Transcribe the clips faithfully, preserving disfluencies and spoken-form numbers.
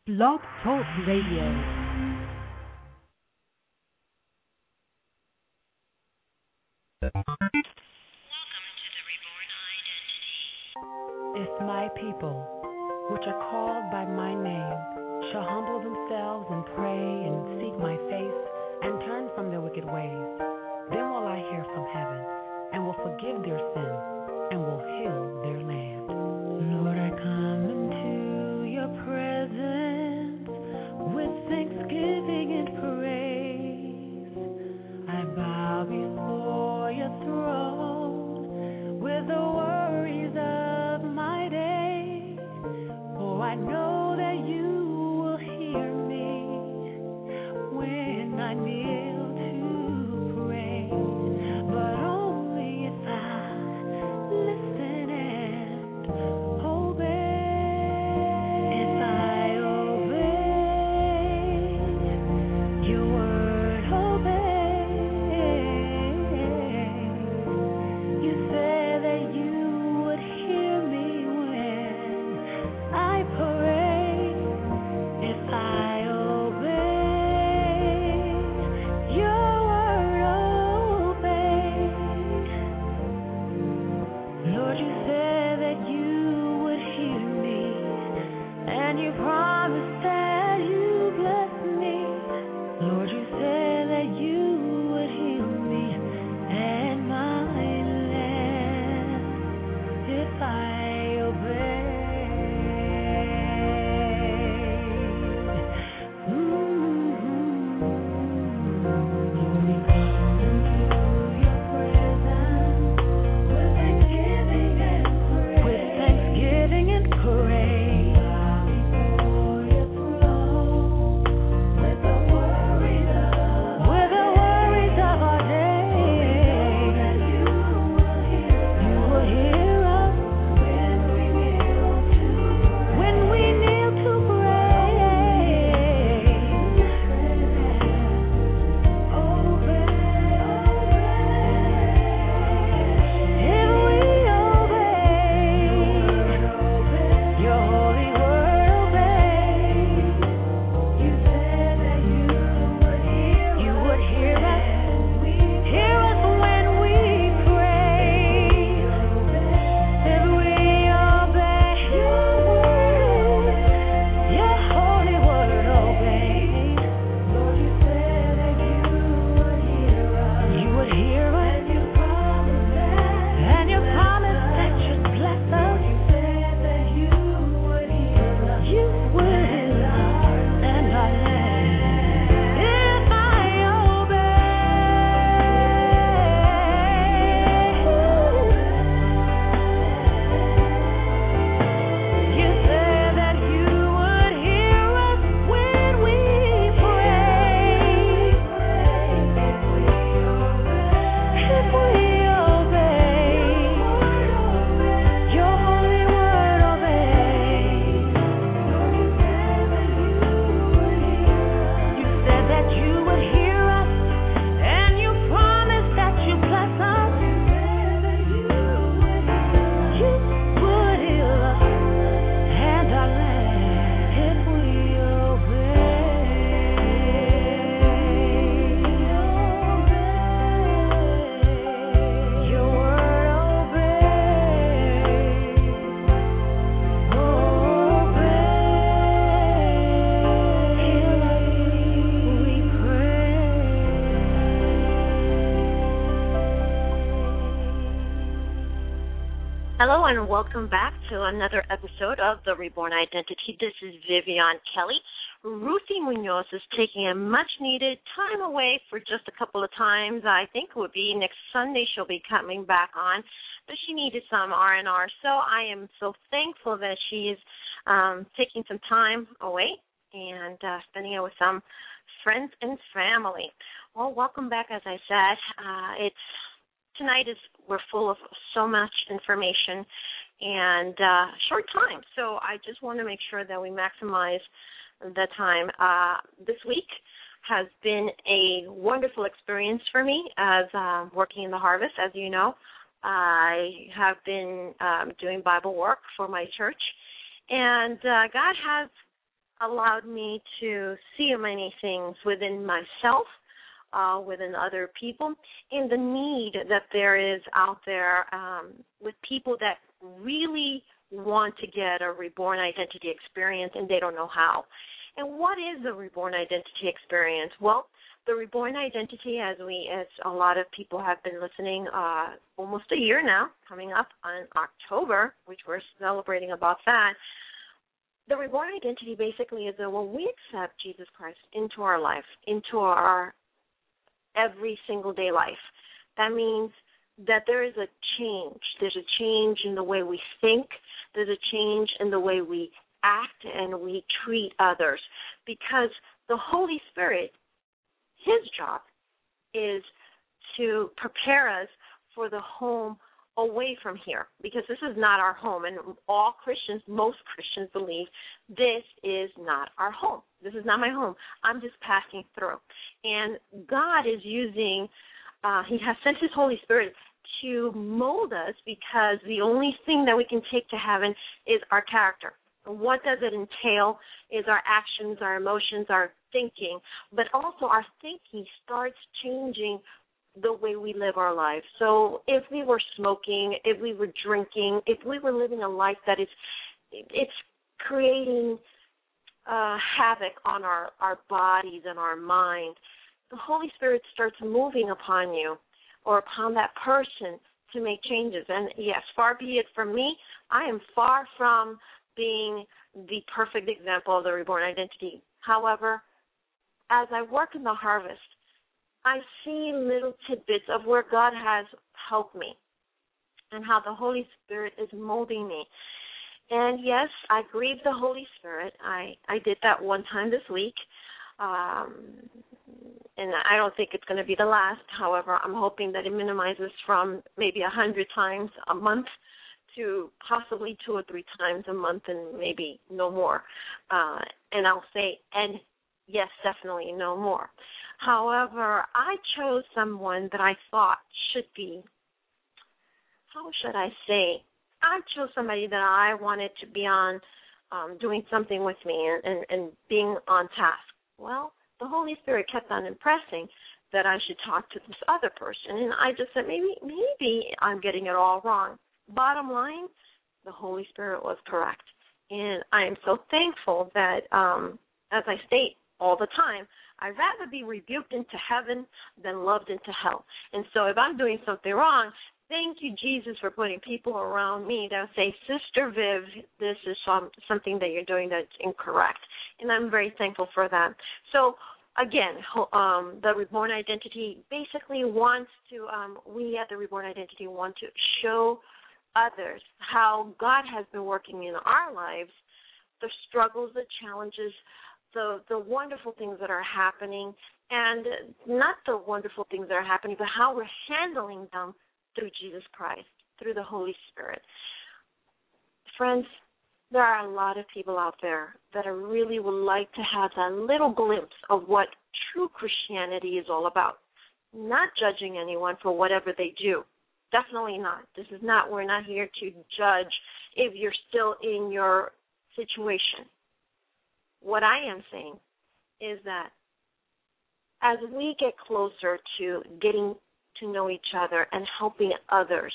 Blog Talk Radio. If my people, which are called by my name, shall humble themselves and pray and seek my face and turn from their wicked ways, then will I hear from heaven and will forgive their sins and will heal their land. Lord, I come into your presence with thanksgiving and praise. I bow before your throne with the worries of my day. For I know that you will hear me when I kneel to pray. But only if I listen and obey. If I obey your word, obey. You said that you would hear me when I pray. If I obey your word, obey. Lord, you said that you would hear me, and you promised that you bless me. Lord, you said that you would heal me and my land if I obey. Lord, we come into your presence with thanksgiving and praise. With thanksgiving and praise. Bow before your throne with the worries of with the worries of our day. That you will hear you will hear us when we kneel to pray. When we kneel to pray. Obey. If we obey your holy word, obey. You said that you would hear you would hear us, hear us when we pray. If we obey your word, your holy word, obey. Lord, you said that you would hear us, you would hear us, and you promised that, and you promised that you'd bless us. You said that you would hear us, you would heal us and our land. If I obey, you said that you would hear us when we pray. If we obey your holy word, obey. You said that you would hear us, and you promised that you bless us. You would heal us and our land if we obey. Your word, obey. Hear us, we pray. Hello and welcome back to another episode of The Reborn Identity. This is Vivian Kelly. Ruthie Munoz is taking a much-needed time away for just a couple of times. I think it would be next Sunday she'll be coming back on, but she needed some R and R. So I am so thankful that she is um, taking some time away and uh, spending it with some friends and family. Well, welcome back, as I said. Uh, it's Tonight is we're full of so much information and uh, short time, so I just want to make sure that we maximize the time. Uh, this week has been a wonderful experience for me as uh, working in the harvest, as you know. I have been um, doing Bible work for my church, and uh, God has allowed me to see many things within myself, uh, within other people, and the need that there is out there um, with people that really want to get a reborn identity experience and they don't know how. And what is the reborn identity experience? Well, the reborn identity, as we, as a lot of people have been listening, uh, almost a year now, coming up on October, which we're celebrating about that. The reborn identity basically is that when we accept Jesus Christ into our life, into our every single day life, that means that there is a change. There's a change in the way we think. There's a change in the way we act and we treat others, because the Holy Spirit, His job is to prepare us for the home away from here, because this is not our home. And all Christians, most Christians believe this is not our home. This is not my home. I'm just passing through. And God is using, uh, He has sent His Holy Spirit to mold us, because the only thing that we can take to heaven is our character. And what does it entail is our actions, our emotions, our thinking, but also our thinking starts changing the way we live our lives. So if we were smoking, if we were drinking, if we were living a life that is, it's creating uh, havoc on our, our bodies and our mind, the Holy Spirit starts moving upon you or upon that person to make changes. And yes, far be it from me, I am far from being the perfect example of the reborn identity. However, as I work in the harvest, I see little tidbits of where God has helped me and how the Holy Spirit is molding me. And yes, I grieved the Holy Spirit. I, I did that one time this week. Um, and I don't think it's going to be the last. However, I'm hoping that it minimizes from maybe a hundred times a month to possibly two or three times a month, and maybe no more. Uh, and I'll say, and yes, definitely no more. However, I chose someone that I thought should be, how should I say, I chose somebody that I wanted to be on, um, doing something with me and, and, and being on task. Well, the Holy Spirit kept on impressing that I should talk to this other person, and I just said, maybe, maybe I'm getting it all wrong. Bottom line, the Holy Spirit was correct. And I am so thankful that, um, as I state all the time, I'd rather be rebuked into heaven than loved into hell. And so if I'm doing something wrong, thank you, Jesus, for putting people around me that say, Sister Viv, this is some, something that you're doing that's incorrect. And I'm very thankful for that. So, again, um, the Reborn Identity basically wants to, um, we at the Reborn Identity want to show others how God has been working in our lives, the struggles, the challenges, the the wonderful things that are happening, and not the wonderful things that are happening, but how we're handling them through Jesus Christ, through the Holy Spirit. Friends, there are a lot of people out there that are really would like to have that little glimpse of what true Christianity is all about. Not judging anyone for whatever they do. Definitely not. This is not, we're not here to judge if you're still in your situation. What I am saying is that as we get closer to getting to know each other and helping others,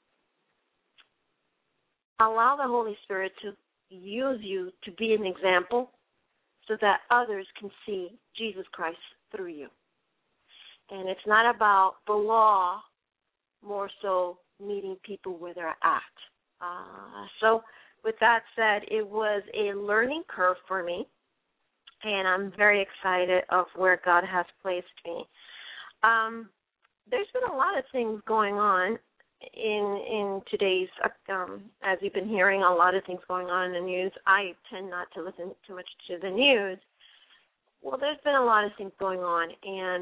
allow the Holy Spirit to use you to be an example so that others can see Jesus Christ through you. And it's not about the law, more so meeting people where they're at. Uh, so with that said, it was a learning curve for me, and I'm very excited of where God has placed me. Um, there's been a lot of things going on in in today's, um, as you've been hearing, a lot of things going on in the news. I tend not to listen too much to the news. Well, there's been a lot of things going on, and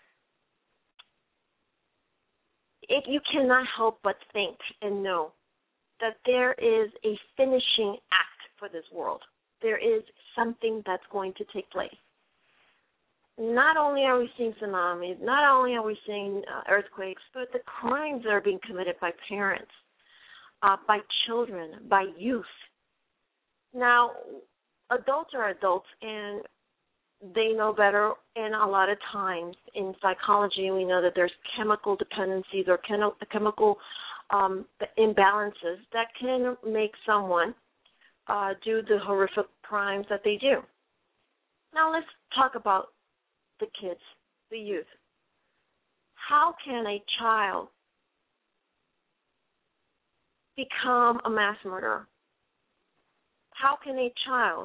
it, you cannot help but think and know that there is a finishing act for this world. There is something that's going to take place. Not only are we seeing tsunamis, not only are we seeing uh, earthquakes, but the crimes that are being committed by parents, uh, by children, by youth. Now, adults are adults, and they know better. And a lot of times in psychology, we know that there's chemical dependencies or chemi- chemical um, imbalances that can make someone uh, do the horrific crimes that they do. Now let's talk about the kids, the youth. How can a child become a mass murderer? How can a child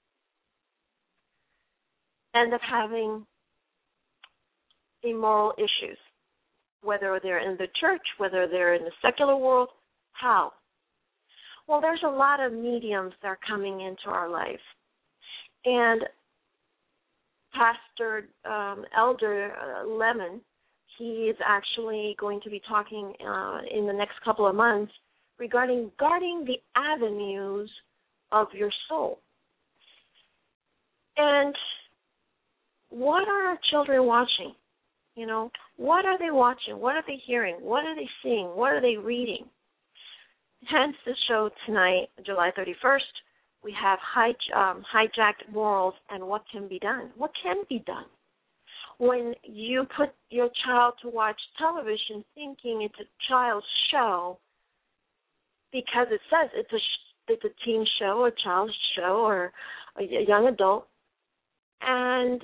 end up having immoral issues, whether they're in the church, whether they're in the secular world? How? Well, there's a lot of mediums that are coming into our life. And Pastor um, Elder uh, Lemon, he is actually going to be talking uh, in the next couple of months regarding guarding the avenues of your soul. And what are our children watching? You know, what are they watching? What are they hearing? What are they seeing? What are they reading? Hence the show tonight, July thirty-first, we have hij- um, hijacked morals and what can be done. What can be done? When you put your child to watch television thinking it's a child's show because it says it's a sh- it's a teen show, a child's show, or a young adult, and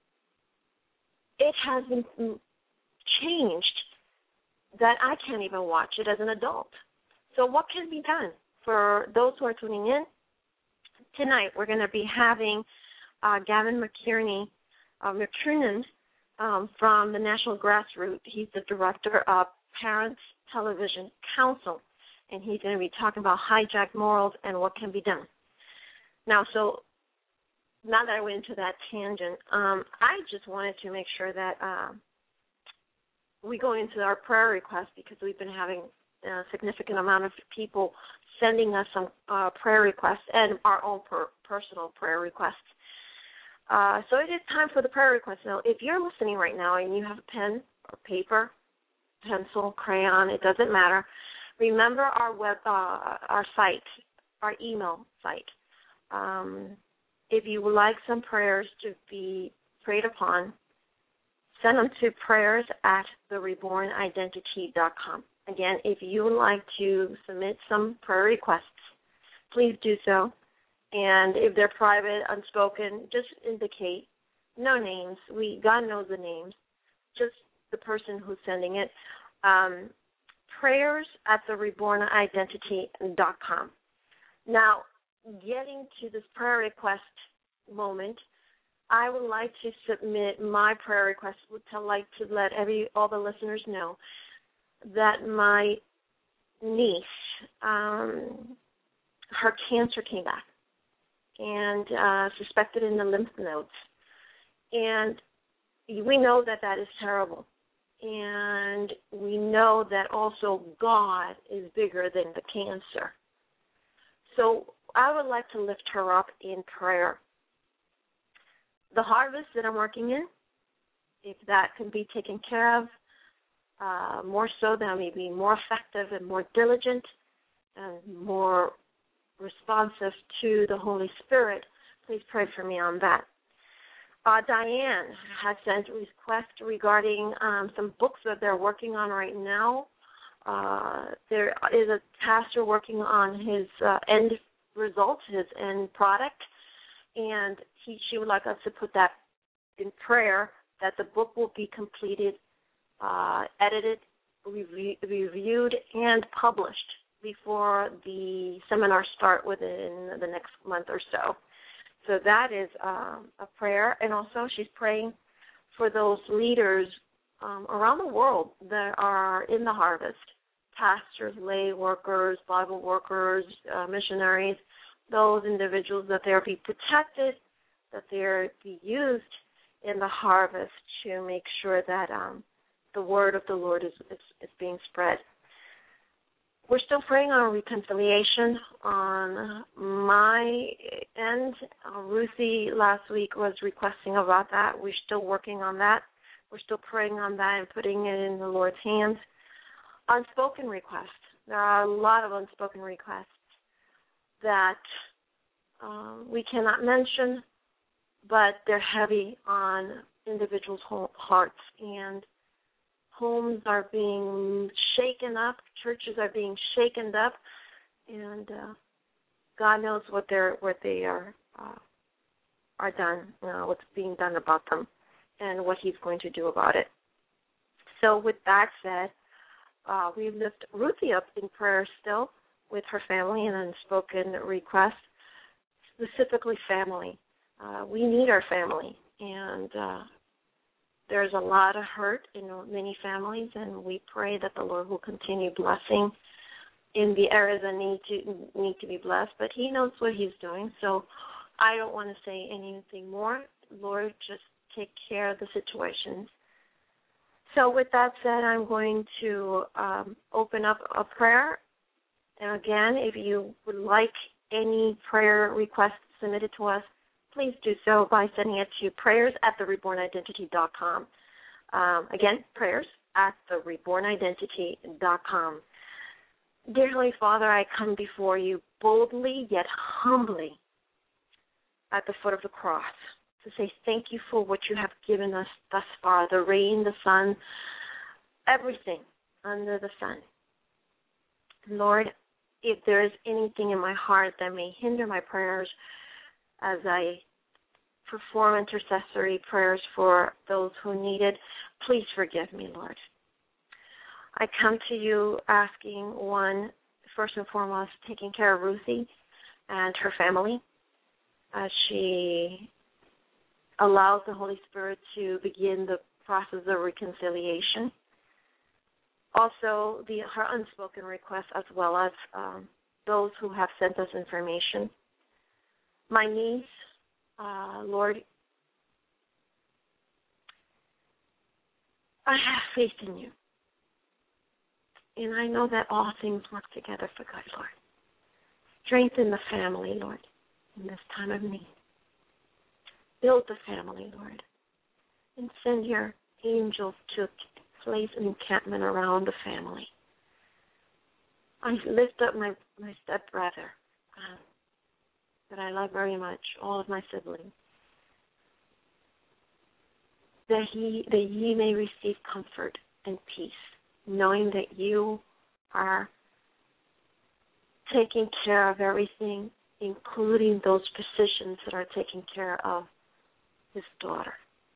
it has been changed that I can't even watch it as an adult. So what can be done? For those who are tuning in, tonight we're going to be having uh, Gavin McKierney, uh, McKiernan um, from the National Grassroots. He's the director of Parents Television Council, and he's going to be talking about hijacked morals and what can be done. Now, so now that I went into that tangent, um, I just wanted to make sure that uh, we go into our prayer requests because we've been having a significant amount of people sending us some uh, prayer requests and our own per- personal prayer requests. Uh, so it is time for the prayer requests. Now, if you're listening right now and you have a pen or paper, pencil, crayon, it doesn't matter. Remember our web, uh, our site, our email site. Um, if you would like some prayers to be prayed upon, send them to prayers at the reborn identity dot com. Again, if you would like to submit some prayer requests, please do so. And if they're private, unspoken, just indicate no names. We God knows the names, just the person who's sending it. Um, prayers at the reborn identity dot com. Now, getting to this prayer request moment, I would like to submit my prayer request. Would like to let every all the listeners know that my niece, um, her cancer came back and uh, suspected in the lymph nodes, and we know that that is terrible. And we know that also God is bigger than the cancer. So I would like to lift her up in prayer. The harvest that I'm working in, if that can be taken care of, uh, more so that I may be more effective and more diligent and more responsive to the Holy Spirit, please pray for me on that. Uh, Diane has sent a request regarding um, some books that they're working on right now. Uh, there is a pastor working on his uh, end result, his end product, and he, she would like us to put that in prayer, that the book will be completed, uh, edited, review, reviewed, and published before the seminars start within the next month or so. So that is um, a prayer. And also she's praying for those leaders um, around the world that are in the harvest, pastors, lay workers, Bible workers, uh, missionaries, those individuals, that they be protected, that they be used in the harvest to make sure that um, the word of the Lord is, is, is being spread. We're still praying on reconciliation on my end. Uh, Ruthie last week was requesting about that. We're still working on that. We're still praying on that and putting it in the Lord's hands. Unspoken requests. There are a lot of unspoken requests that um, we cannot mention, but they're heavy on individuals' hearts, and homes are being shaken up, churches are being shaken up, and uh, God knows what they're what they are uh, are done, uh, what's being done about them, and what He's going to do about it. So, with that said, uh, we lift Ruthie up in prayer still with her family and unspoken requests, specifically family. Uh, we need our family, and uh, there's a lot of hurt in many families, and we pray that the Lord will continue blessing in the areas that need to need to be blessed. But He knows what He's doing, so I don't want to say anything more. Lord, just take care of the situations. So with that said, I'm going to um, open up a prayer. And again, if you would like any prayer requests submitted to us, please do so by sending it to prayers at the reborn identity dot com. Um, again, prayers at the reborn identity dot com. Dear Heavenly Father, I come before you boldly yet humbly at the foot of the cross to say thank you for what you have given us thus far, the rain, the sun, everything under the sun. Lord, if there is anything in my heart that may hinder my prayers as I perform intercessory prayers for those who need it, please forgive me, Lord. I come to you asking, one, first and foremost, taking care of Ruthie and her family as she allows the Holy Spirit to begin the process of reconciliation. Also, the, her unspoken requests, as well as um, those who have sent us information. My niece, uh, Lord, I have faith in you. And I know that all things work together for good, Lord. Strengthen the family, Lord, in this time of need. Build the family, Lord, and send your angels to place an encampment around the family. I lift up my, my stepbrother uh, that I love very much, all of my siblings, that he that ye may receive comfort and peace, knowing that you are taking care of everything, including those physicians that are taking care of his daughter.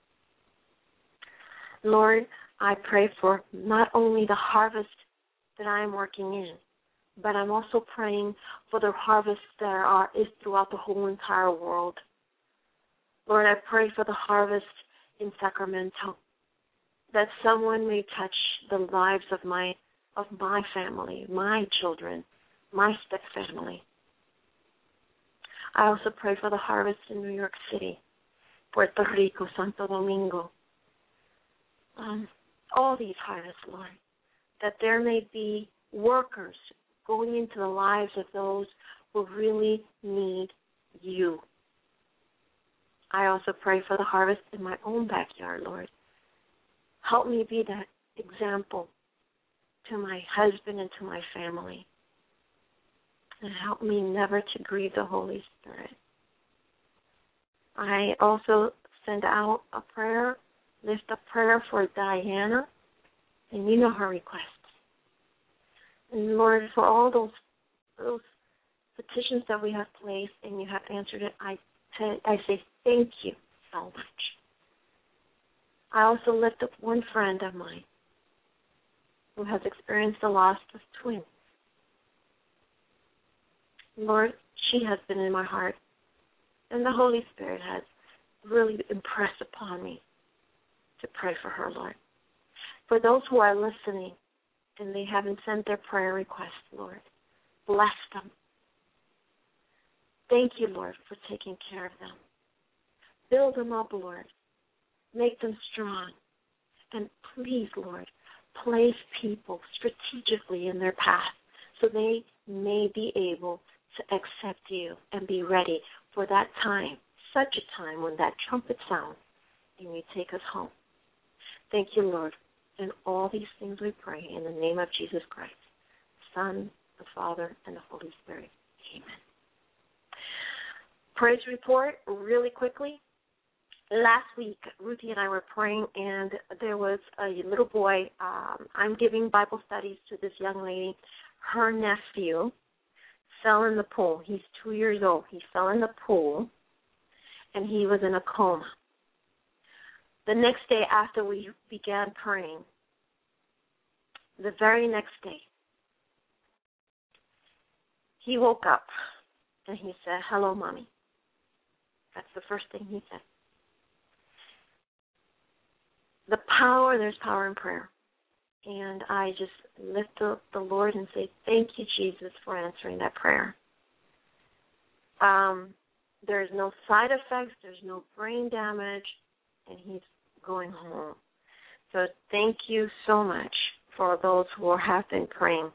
Lord, I pray for not only the harvest that I am working in, but I'm also praying for the harvest that are, is throughout the whole entire world. Lord, I pray for the harvest in Sacramento, that someone may touch the lives of my of my family, my children, my step family. I also pray for the harvest in New York City, Puerto Rico, Santo Domingo, um, all these harvests, Lord, that there may be workers going into the lives of those who really need you. I also pray for the harvest in my own backyard, Lord. Help me be that example to my husband and to my family. And help me never to grieve the Holy Spirit. I also send out a prayer, lift a prayer for Diana, and you know her requests. And Lord, for all those those petitions that we have placed and you have answered it, I, t- I say thank you so much. I also lift up one friend of mine who has experienced the loss of twins. Lord, she has been in my heart, and the Holy Spirit has really impressed upon me to pray for her, Lord. For those who are listening and they haven't sent their prayer requests, Lord, bless them. Thank you, Lord, for taking care of them. Build them up, Lord. Make them strong. And please, Lord, place people strategically in their path so they may be able to accept you and be ready for that time, such a time when that trumpet sounds and you take us home. Thank you, Lord. And all these things we pray in the name of Jesus Christ, the Son, the Father, and the Holy Spirit. Amen. praise report really quickly. Last week, Ruthie and I were praying, and there was a little boy. Um, I'm giving Bible studies to this young lady. Her nephew fell in the pool. He's two years old. He fell in the pool, and he was in a coma. The next day after we began praying, the very next day, he woke up, and he said, "Hello, Mommy." That's the first thing he said. The power, there's power in prayer. And I just lift up the Lord and say, thank you, Jesus, for answering that prayer. Um, there's no side effects. There's no brain damage. And he's going home. So thank you so much for those who have been praying.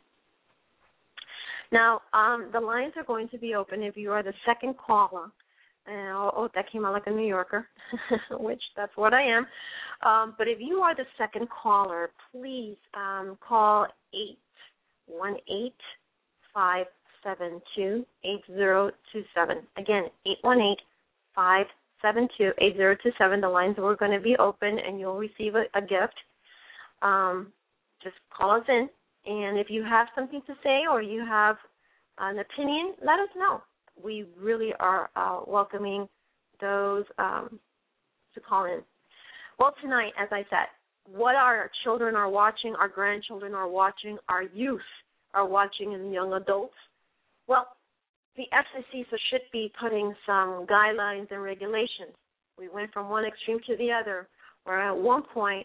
Now, um, the lines are going to be open if you are the second caller. And, oh, oh, that came out like a New Yorker, which that's what I am. Um, but if you are the second caller, please um, call eight one eight, five seven two, eight zero two seven. Again, eight one eight, five seven two, eight zero two seven. The lines are going to be open, and you'll receive a, a gift. Um, just call us in. And if you have something to say or you have an opinion, let us know. We really are uh, welcoming those um, to call in. Well, tonight, as I said, what our children are watching, our grandchildren are watching, our youth are watching, and young adults. Well, the F C C should be putting some guidelines and regulations. We went from one extreme to the other, where at one point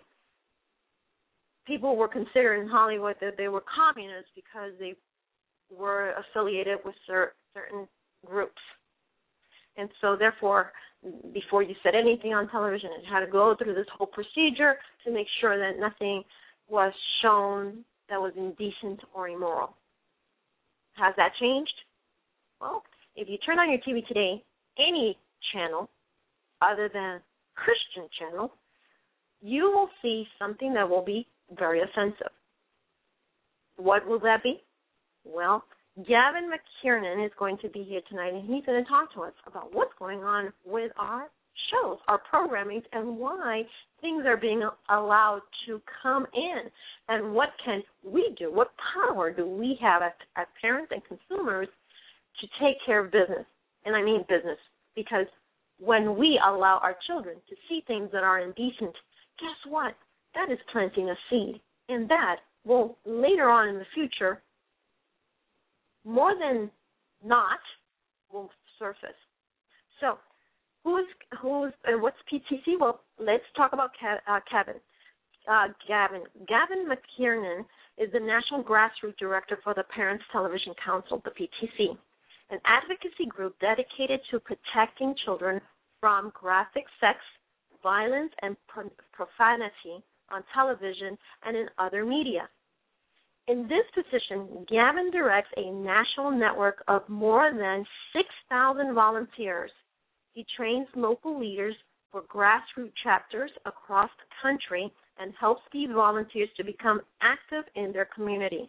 people were considering Hollywood that they were communists because they were affiliated with cer- certain groups. And so, therefore, before you said anything on television, it had to go through this whole procedure to make sure that nothing was shown that was indecent or immoral. Has that changed? Well, if you turn on your T V today, any channel other than Christian channel, you will see something that will be very offensive. What will that be? Well, Gavin McKiernan is going to be here tonight, and he's going to talk to us about what's going on with our shows, our programming, and why things are being allowed to come in, and what can we do, what power do we have as, as parents and consumers to take care of business. And I mean business, because when we allow our children to see things that are indecent, guess what? That is planting a seed, and that will later on in the future, more than not, will surface. So, who's who's uh, what's P T C? Well, let's talk about Ca- uh, Kevin. Uh, Gavin. Gavin McKiernan is the National Grassroots Director for the Parents Television Council, the P T C, an advocacy group dedicated to protecting children from graphic sex, violence, and pro- profanity on television and in other media. In this position, Gavin directs a national network of more than six thousand volunteers. He trains local leaders for grassroots chapters across the country and helps these volunteers to become active in their community.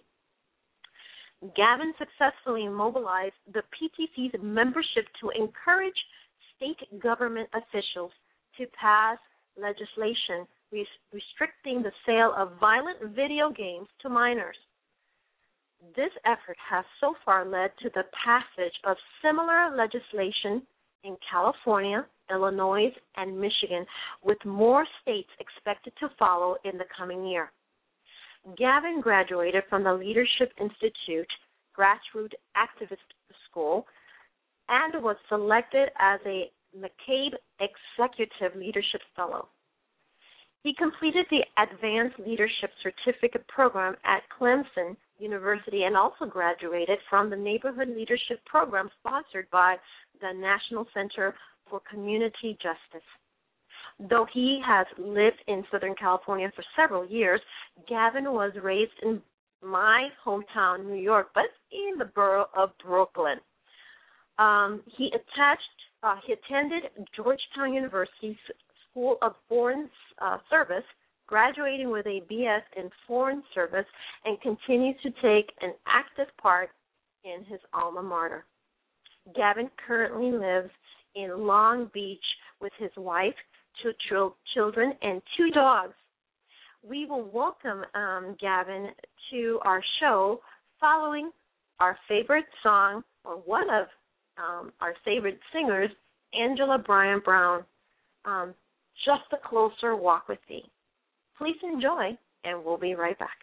Gavin successfully mobilized the P T C's membership to encourage state government officials to pass legislation restricting the sale of violent video games to minors. This effort has so far led to the passage of similar legislation in California, Illinois, and Michigan, with more states expected to follow in the coming year. Gavin graduated from the Leadership Institute Grassroots Activist School and was selected as a McCabe Executive Leadership Fellow. He completed the Advanced Leadership Certificate Program at Clemson University and also graduated from the Neighborhood Leadership Program sponsored by the National Center for Community Justice. Though he has lived in Southern California for several years, Gavin was raised in my hometown, New York, but in the borough of Brooklyn. Um, he attached, uh, he attended Georgetown University's School of Foreign uh, Service, graduating with a B S in Foreign Service, and continues to take an active part in his alma mater. Gavin currently lives in Long Beach with his wife, two chil- children, and two dogs. We will welcome um, Gavin to our show following our favorite song, or one of um, our favorite singers, Angela Brian Brown, um, Just a Closer Walk with Thee. Please enjoy, and we'll be right back.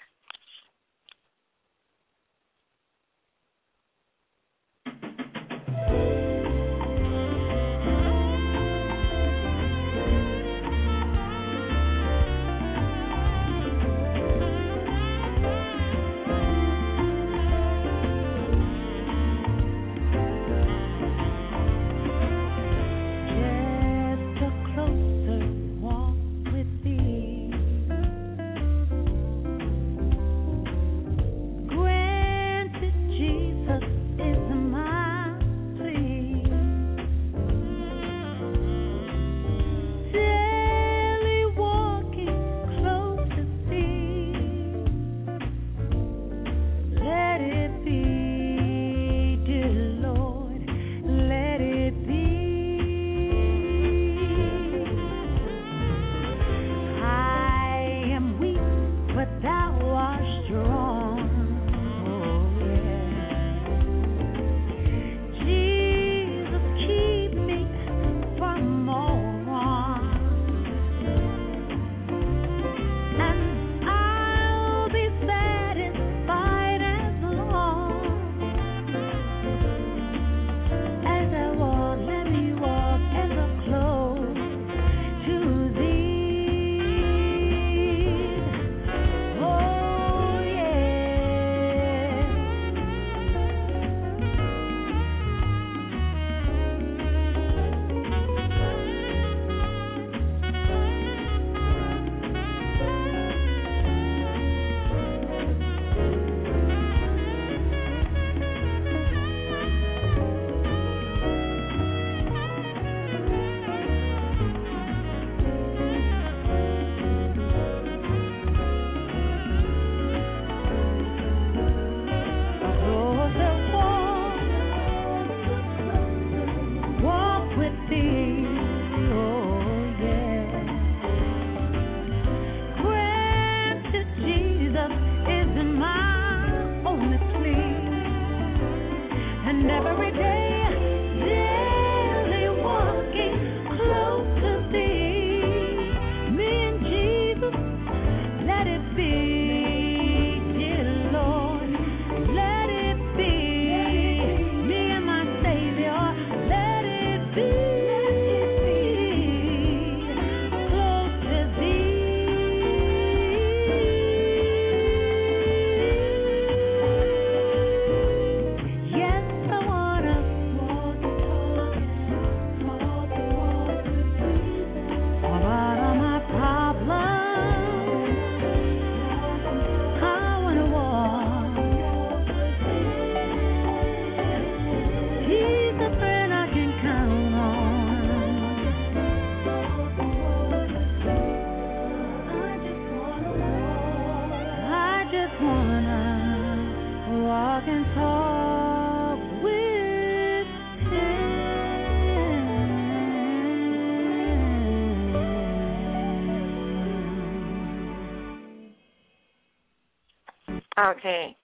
Okay,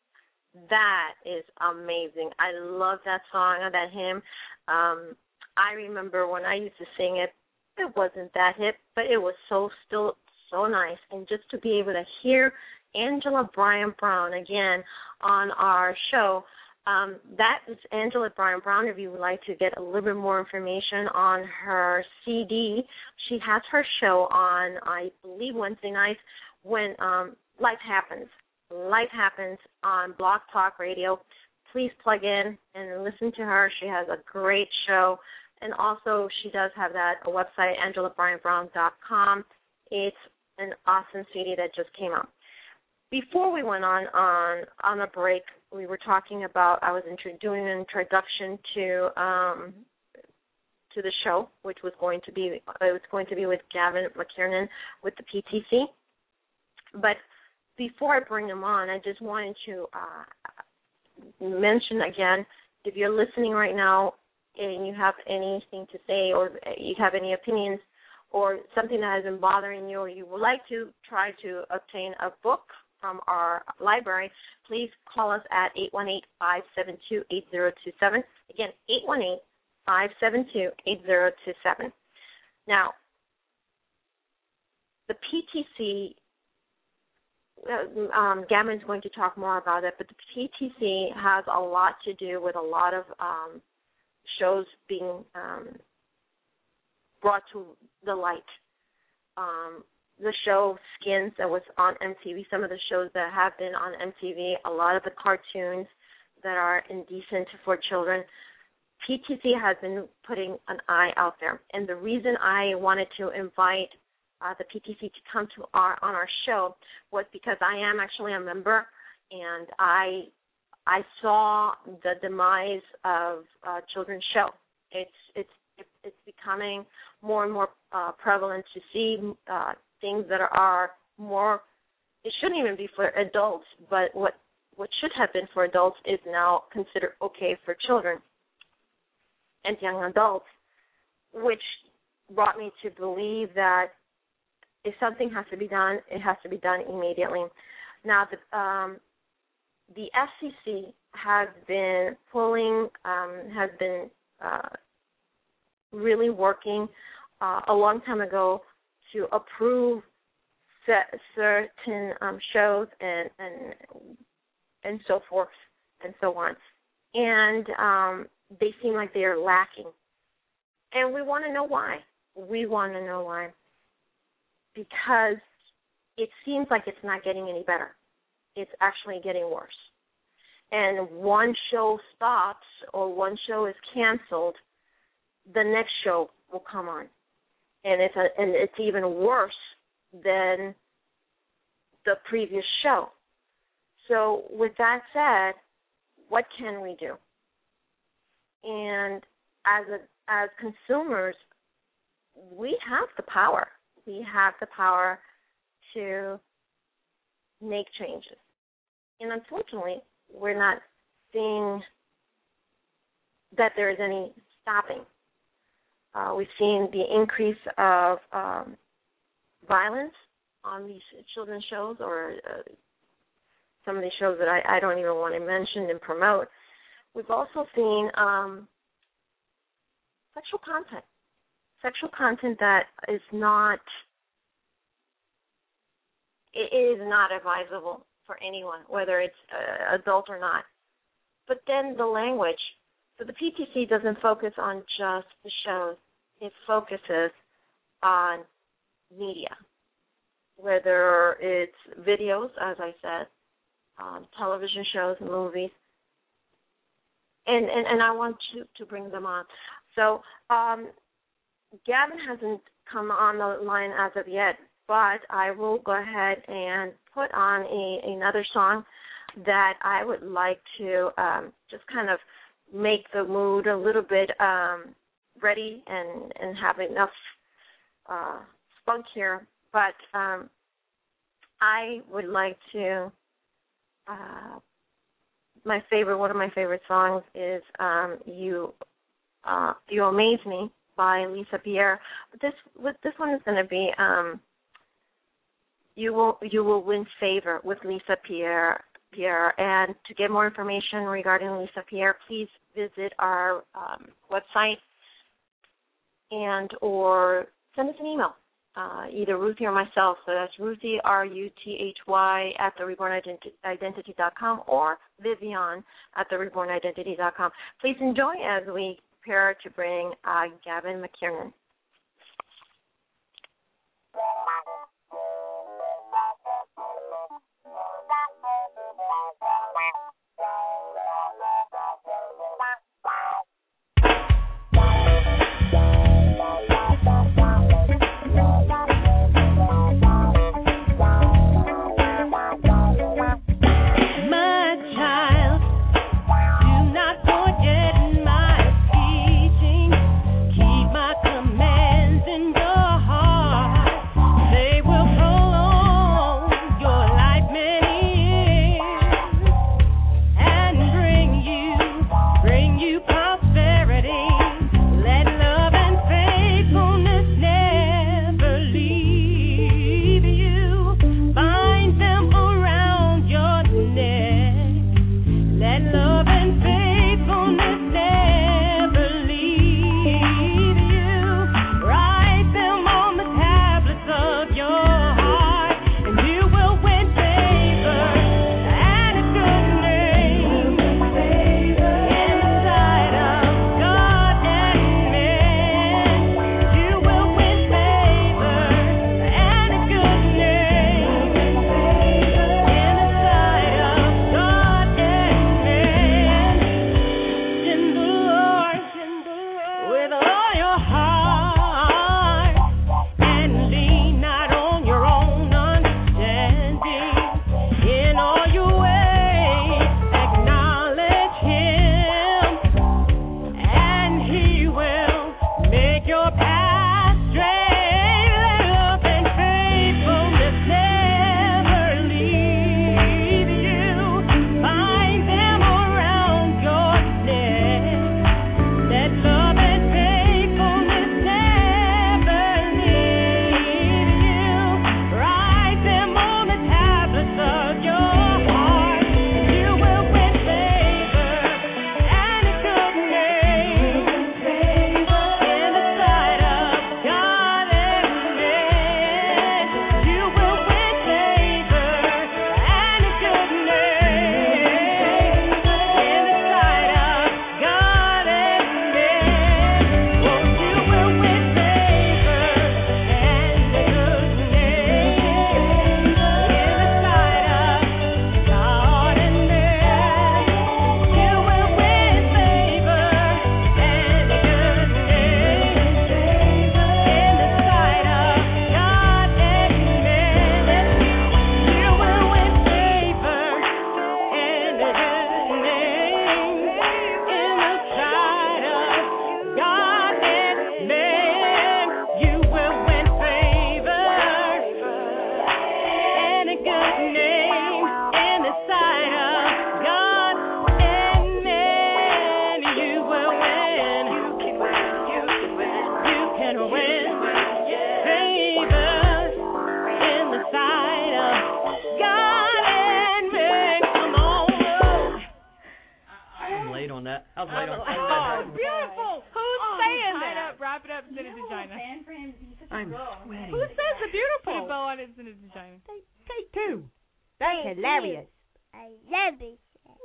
that is amazing. I love that song, that hymn. Um, I remember when I used to sing it, it wasn't that hip, but it was so still so nice. And just to be able to hear Angela Brian Brown again on our show, um, that is Angela Brian Brown. If you would like to get a little bit more information on her C D, she has her show on, I believe, Wednesday nights when um, life happens. Life Happens on Blog Talk Radio. Please plug in and listen to her. She has a great show. And also she does have that a website, angela brian brown dot com. It's an awesome C D that just came out. Before we went on on, on a break, we were talking about, I was intro- doing an introduction to um, to the show, which was going to be, it was going to be with Gavin McKiernan with the P T C. But before I bring him on, I just wanted to uh, mention again, if you're listening right now, and you have anything to say or you have any opinions or something that has been bothering you or you would like to try to obtain a book from our library, please call us at eight one eight, five seven two, eight zero two seven. Again, eight one eight, five seven two, eight zero two seven. Now, the P T C, um, Gavin's going to talk more about it, but the P T C has a lot to do with a lot of um, shows being um, brought to the light. Um, the show Skins that was on M T V, some of the shows that have been on M T V, a lot of the cartoons that are indecent for children. P T C has been putting an eye out there. And the reason I wanted to invite uh, the P T C to come to our on our show was because I am actually a member, and I I saw the demise of uh, children's show. It's it's it's becoming more and more uh, prevalent to see uh, things that are more. It shouldn't even be for adults, but what what should have been for adults is now considered okay for children and young adults, which brought me to believe that if something has to be done, it has to be done immediately. Now, the, um, the F C C has been pulling, um, has been uh, really working uh, a long time ago to approve set, certain um, shows and, and and so forth and so on. And um, they seem like they are lacking. And we want to know why. We want to know why. Because it seems like it's not getting any better. It's actually getting worse. And one show stops or one show is canceled, the next show will come on. And it's, a, and it's even worse than the previous show. So with that said, what can we do? And as a, as consumers, we have the power. We have the power to make changes. And unfortunately, we're not seeing that there is any stopping. Uh, we've seen the increase of um, violence on these children's shows or uh, some of these shows that I, I don't even want to mention and promote. We've also seen um, sexual content, sexual content that is not, it is not advisable for anyone, whether it's uh, adult or not. But then the language. So the P T C doesn't focus on just the shows. It focuses on media, whether it's videos, as I said, um, television shows, movies, and, and, and I want to, to bring them on. So um, Gavin hasn't come on the line as of yet, but I will go ahead and put on a, another song that I would like to um, just kind of make the mood a little bit um, ready and, and have enough uh, spunk here. But um, I would like to, uh, my favorite, one of my favorite songs is um, You uh, You Amaze Me by Lisa Pierre. But this, this one is going to be um, You Will You Will Win Favor with Lisa Pierre. Pierre. And to get more information regarding Lisa Pierre, please visit our um, website and or send us an email, uh, either Ruthie or myself. So that's Ruthie, R U T H Y, at the reborn identity dot com or Vivian at the reborn identity dot com. Please enjoy as we prepare to bring uh, Gavin McKiernan. Do not forget my teaching. Keep my commandments. I'll play on. Oh, beautiful. Who's Oh, saying tie it that? up, wrap it up, send it to You China. fan for him. He's such a I'm girl. sweating. Who says the Put a beautiful? bow on it and send it to China. Take two. That's Thank hilarious. you. I love it.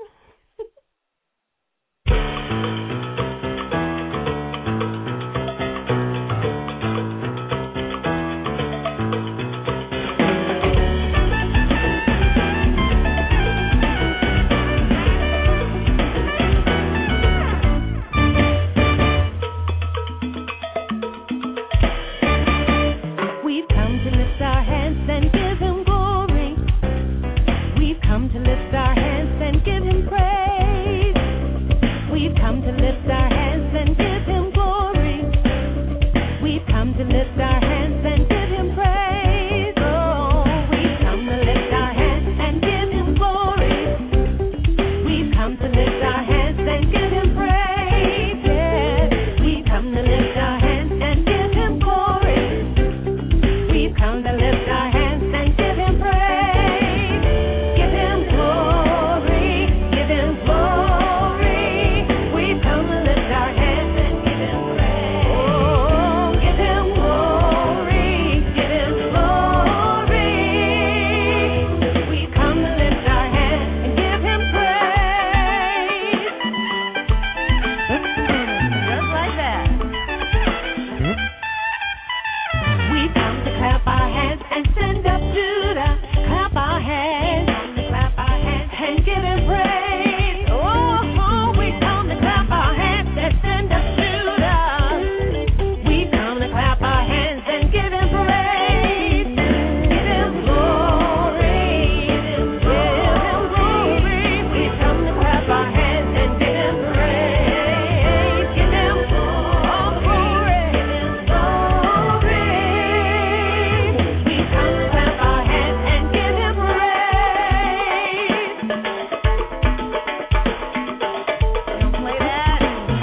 We've come to lift our hands and give him glory. We've come to lift our hands and give him praise. We've come to lift our hands and give him glory. We've come to lift our hands and give him praise. Oh, we've come to lift our hands and give him glory. We've come to lift our hands and give him praise. Yes, we've come to lift our hands and give him glory. We've come to lift our hands and give him praise. Give him glory, give him glory. We've come to lift our hands and give him praise. Oh, give him glory, give him glory. We've come to lift our hands and give him praise. Just like that. We've come to clap our hands and send up Judah. Clap our hands, clap our hands and give him praise. Oh, oh, we've come to clap our hands and send up Judah. We've come to clap our hands and give him praise. Give him glory, give him glory. We've come to clap our hands and give him praise. Give him all glory, give him glory. We've come to clap our hands and give him praise. Don't play that.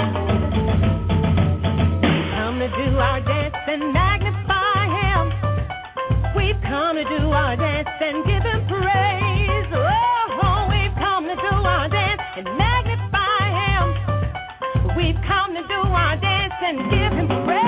We've come to do our dance and magnify him. We've come to do our dance and give him praise. Oh, we've come to do our dance and magnify him. We've come to do our dance and give him praise.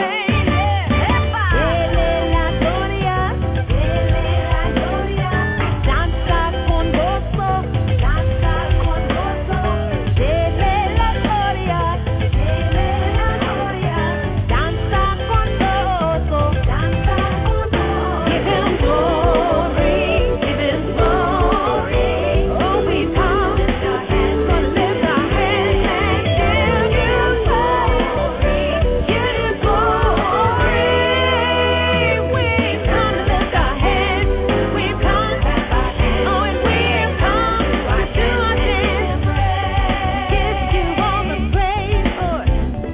Dele la gloria, dele la gloria. Danza con gozo, danza con gozo. Dele la gloria, dele la gloria. Danza con gozo, danza con gozo. Give him glory, give him glory. Oh, we've come to lift our hands, gonna lift our hands and give him glory, give him glory. We've come to lift our hands, we've come to clap our hands. Oh, and we've come to do our dance, give you all the praise, Lord.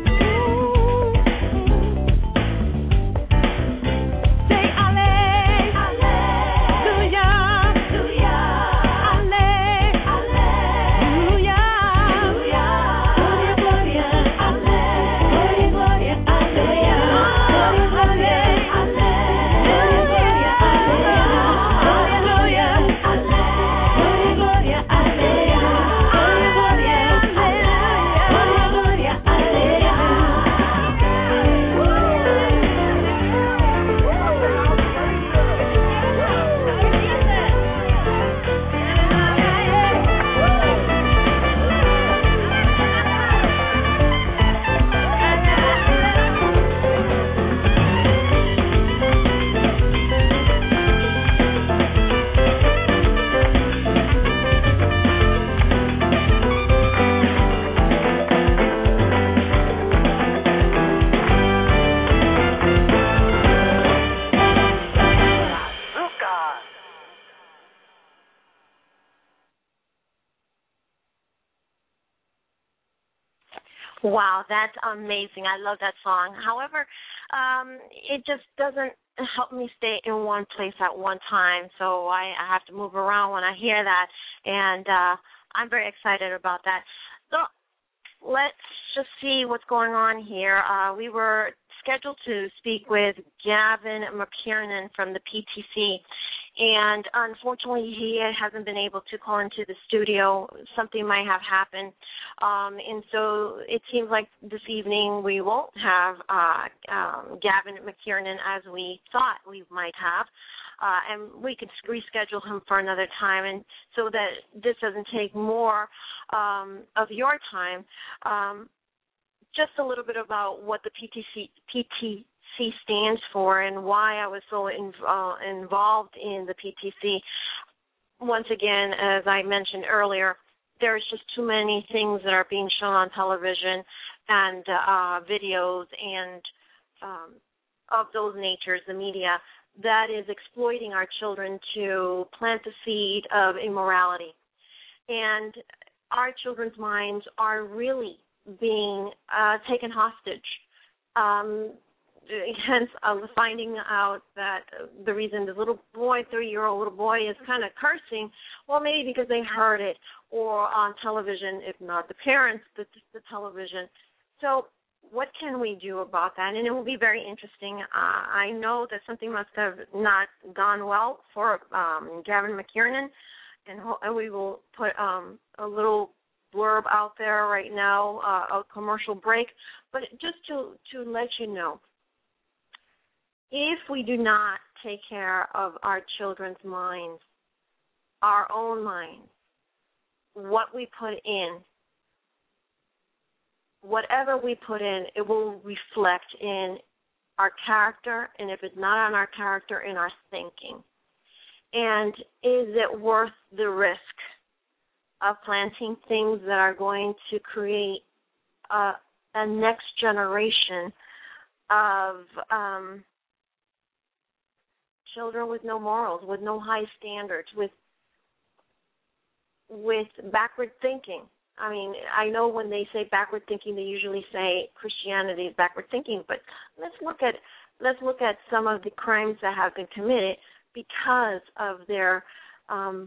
Say Alleluia, Alleluia, Alleluia, Alleluia, Gloria, Alleluia, Gloria, Alleluia, Gloria, Alleluia, Alleluia, Gloria, Alleluia, Gloria, Wow, that's amazing. I love that song. However, um, it just doesn't help me stay in one place at one time, so I, I have to move around when I hear that, and uh, I'm very excited about that. So let's just see what's going on here. Uh, we were scheduled to speak with Gavin McKiernan from the P T C, And unfortunately, he hasn't been able to call into the studio. Something might have happened. Um, and so it seems like this evening we won't have uh, um, Gavin McKiernan as we thought we might have. Uh, and we could reschedule him for another time. And so that this doesn't take more um, of your time, um, just a little bit about what the P T C, P T C stands for and why I was so in, uh, involved in the P T C. Once again, as I mentioned earlier, there's just too many things that are being shown on television and uh, videos and um, of those natures, the media, that is exploiting our children to plant the seed of immorality. And our children's minds are really being uh, taken hostage. Um, hence, I was finding out that the reason this little boy, three-year-old little boy, is kind of cursing, well, maybe because they heard it or on television, if not the parents, the, the television. So what can we do about that? And it will be very interesting. Uh, I know that something must have not gone well for um, Gavin McKiernan, and, ho- and we will put um, a little blurb out there right now, uh, a commercial break. But just to, to let you know, if we do not take care of our children's minds, our own minds, what we put in, whatever we put in, it will reflect in our character, and if it's not on our character, in our thinking. And is it worth the risk of planting things that are going to create a, a next generation of um, children with no morals, with no high standards, with with backward thinking? I mean, I know when they say backward thinking, they usually say Christianity is backward thinking, but let's look at let's look at some of the crimes that have been committed because of their um,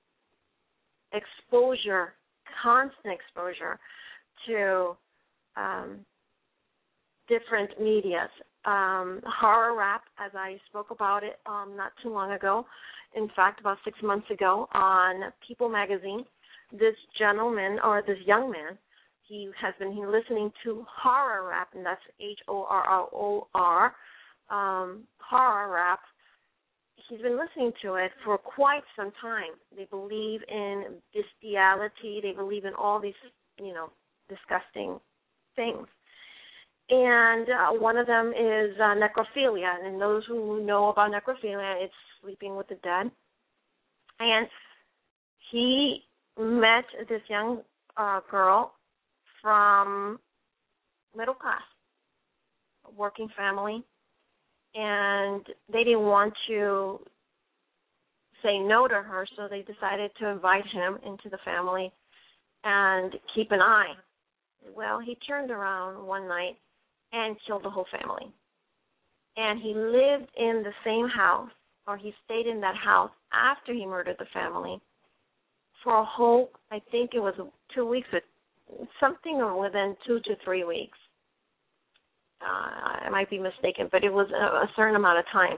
exposure, constant exposure to um, different medias. Um, horror rap, as I spoke about it um, not too long ago, in fact, about six months ago on People magazine. This gentleman, or this young man, he has been listening to horror rap, and that's H O R R O R, um, horror rap. He's been listening to it for quite some time. They believe in bestiality. They believe in all these, you know, disgusting things. And uh, one of them is uh, necrophilia. And those who know about necrophilia, it's sleeping with the dead. And he met this young uh, girl from middle class, working family, and they didn't want to say no to her, so they decided to invite him into the family and keep an eye. Well, he turned around one night and killed the whole family. And he lived in the same house, or he stayed in that house after he murdered the family for a whole, I think it was two weeks, or something within two to three weeks. Uh, I might be mistaken, but it was a, a certain amount of time.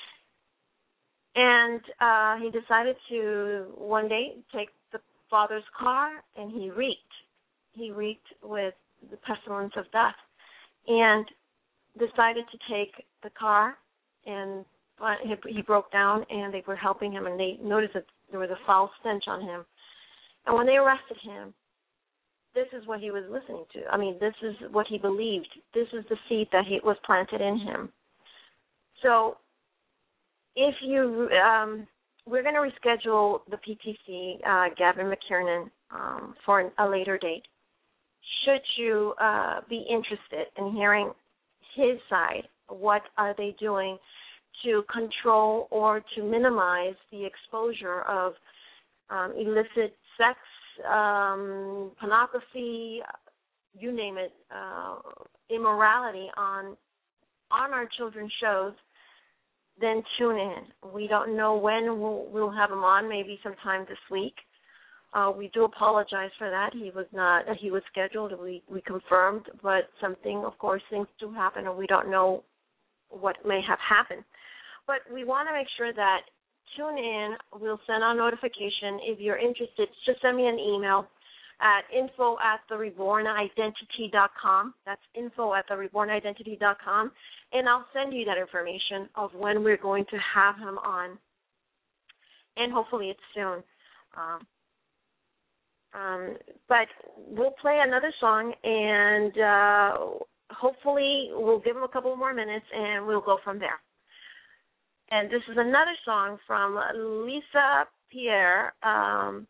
And uh, he decided to one day take the father's car, and he reeked. He reeked with the pestilence of death, and decided to take the car, and he, he broke down, and they were helping him, and they noticed that there was a foul stench on him. And when they arrested him, this is what he was listening to. I mean, this is what he believed. This is the seed that he, was planted in him. So if you, um, we're going to reschedule the P T C, uh, Gavin McKiernan, um, for a later date. Should you uh, be interested in hearing his side, what are they doing to control or to minimize the exposure of um, illicit sex, um, pornography, you name it, uh, immorality on on our children's shows, then tune in. We don't know when we'll, we'll have him on, maybe sometime this week. Uh, we do apologize for that. He was not, he was scheduled, we, we confirmed, but something, of course, things do happen, and we don't know what may have happened. But we want to make sure that tune in. We'll send out notification. If you're interested, just send me an email at info at the reborn identity dot com. That's info at the reborn identity dot com. And I'll send you that information of when we're going to have him on. And hopefully it's soon. Um, um, but we'll play another song, and uh, hopefully we'll give him a couple more minutes, and we'll go from there. And this is another song from Lisa Pierre, um,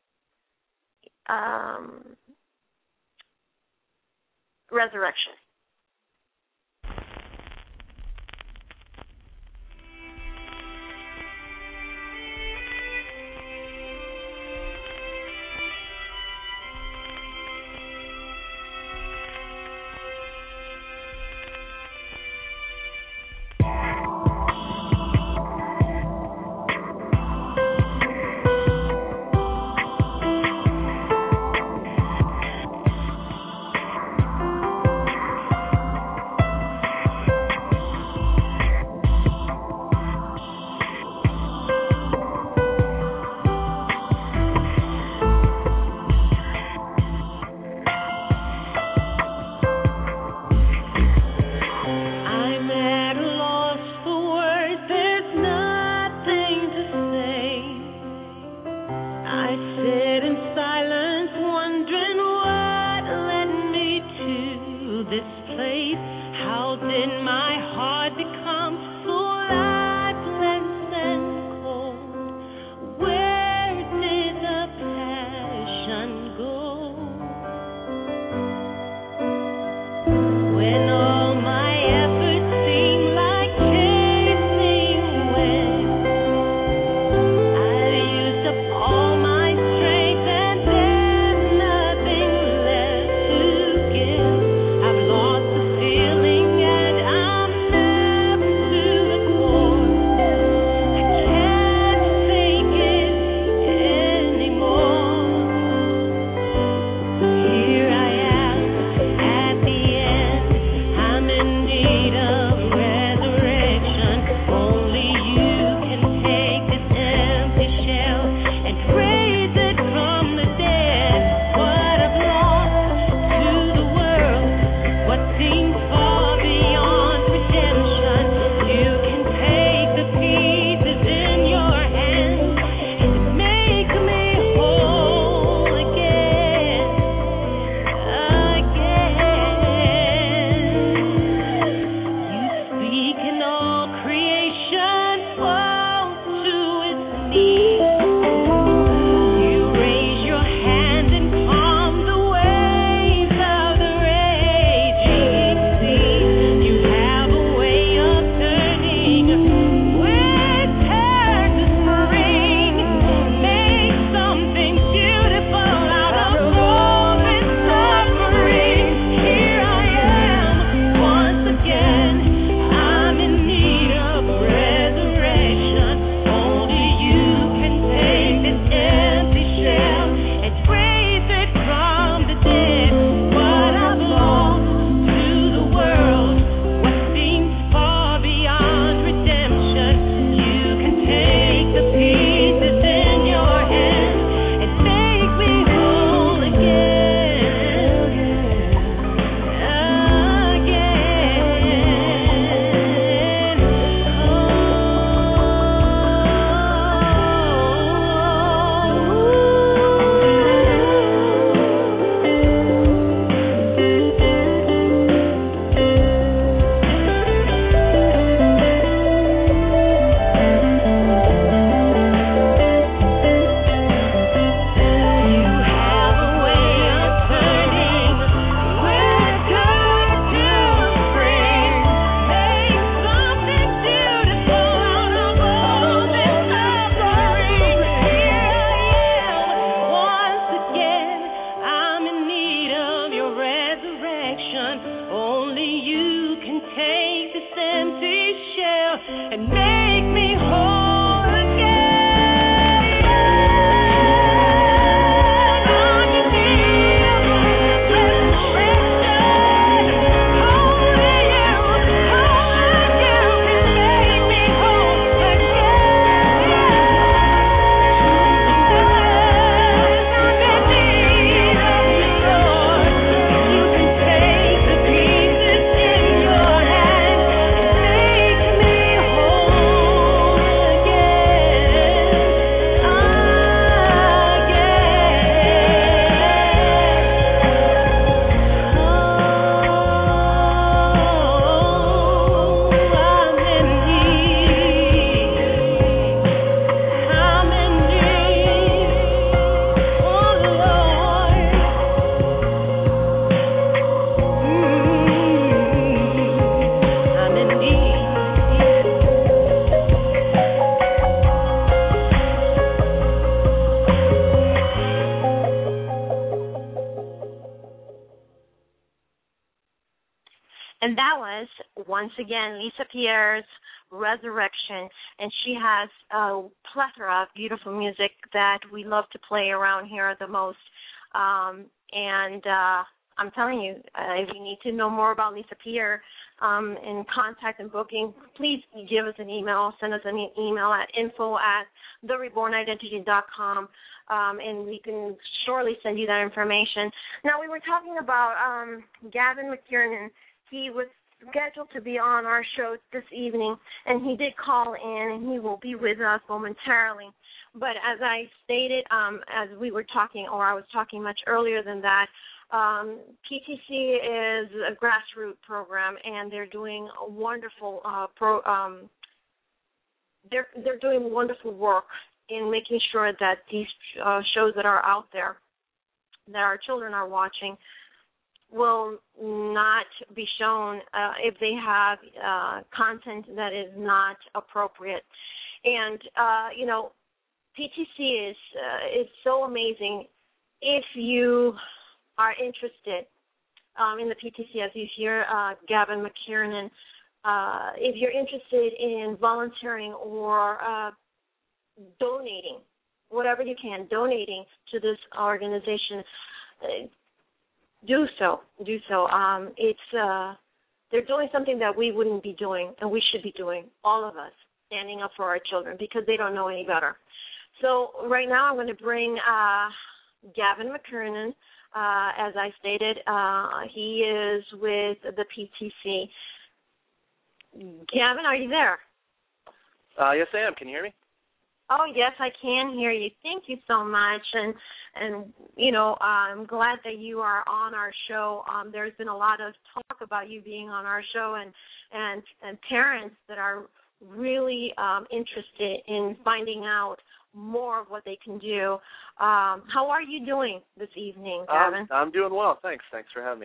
um, Resurrection. email us, once again, Lisa Pierre's Resurrection, and she has a plethora of beautiful music that we love to play around here the most. Um, and uh, I'm telling you, uh, if you need to know more about Lisa Pierre um, and contact and booking, please give us an email. Send us an e- email at info at the reborn identity dot com, um, and we can surely send you that information. Now, we were talking about um, Gavin McKiernan. He was scheduled to be on our show this evening, and he did call in, and he will be with us momentarily. But as I stated, um, as we were talking, or I was talking much earlier than that, um, P T C is a grassroots program, and they're doing a wonderful uh, pro. Um, they're they're doing wonderful work in making sure that these uh, shows that are out there, that our children are watching, will not be shown uh, if they have uh, content that is not appropriate. And, uh, you know, P T C is uh, is so amazing. If you are interested um, in the P T C, as you hear uh, Gavin McKiernan, uh, if you're interested in volunteering or uh, donating, whatever you can, donating to this organization, uh, do so. Do so. Um, it's uh, they're doing something that we wouldn't be doing, and we should be doing, all of us, standing up for our children because they don't know any better. So right now I'm going to bring uh, Gavin McKiernan. Uh, as I stated, uh, he is with the P T C. Gavin, are you there? Uh, yes, I am. Can you hear me? Oh, yes, I can hear you. Thank you so much. And, and you know, I'm glad that you are on our show. Um, there's been a lot of talk about you being on our show, and, and, and parents that are really um, interested in finding out more of what they can do. Um, how are you doing this evening, Gavin? Um, I'm doing well. Thanks. Thanks for having me.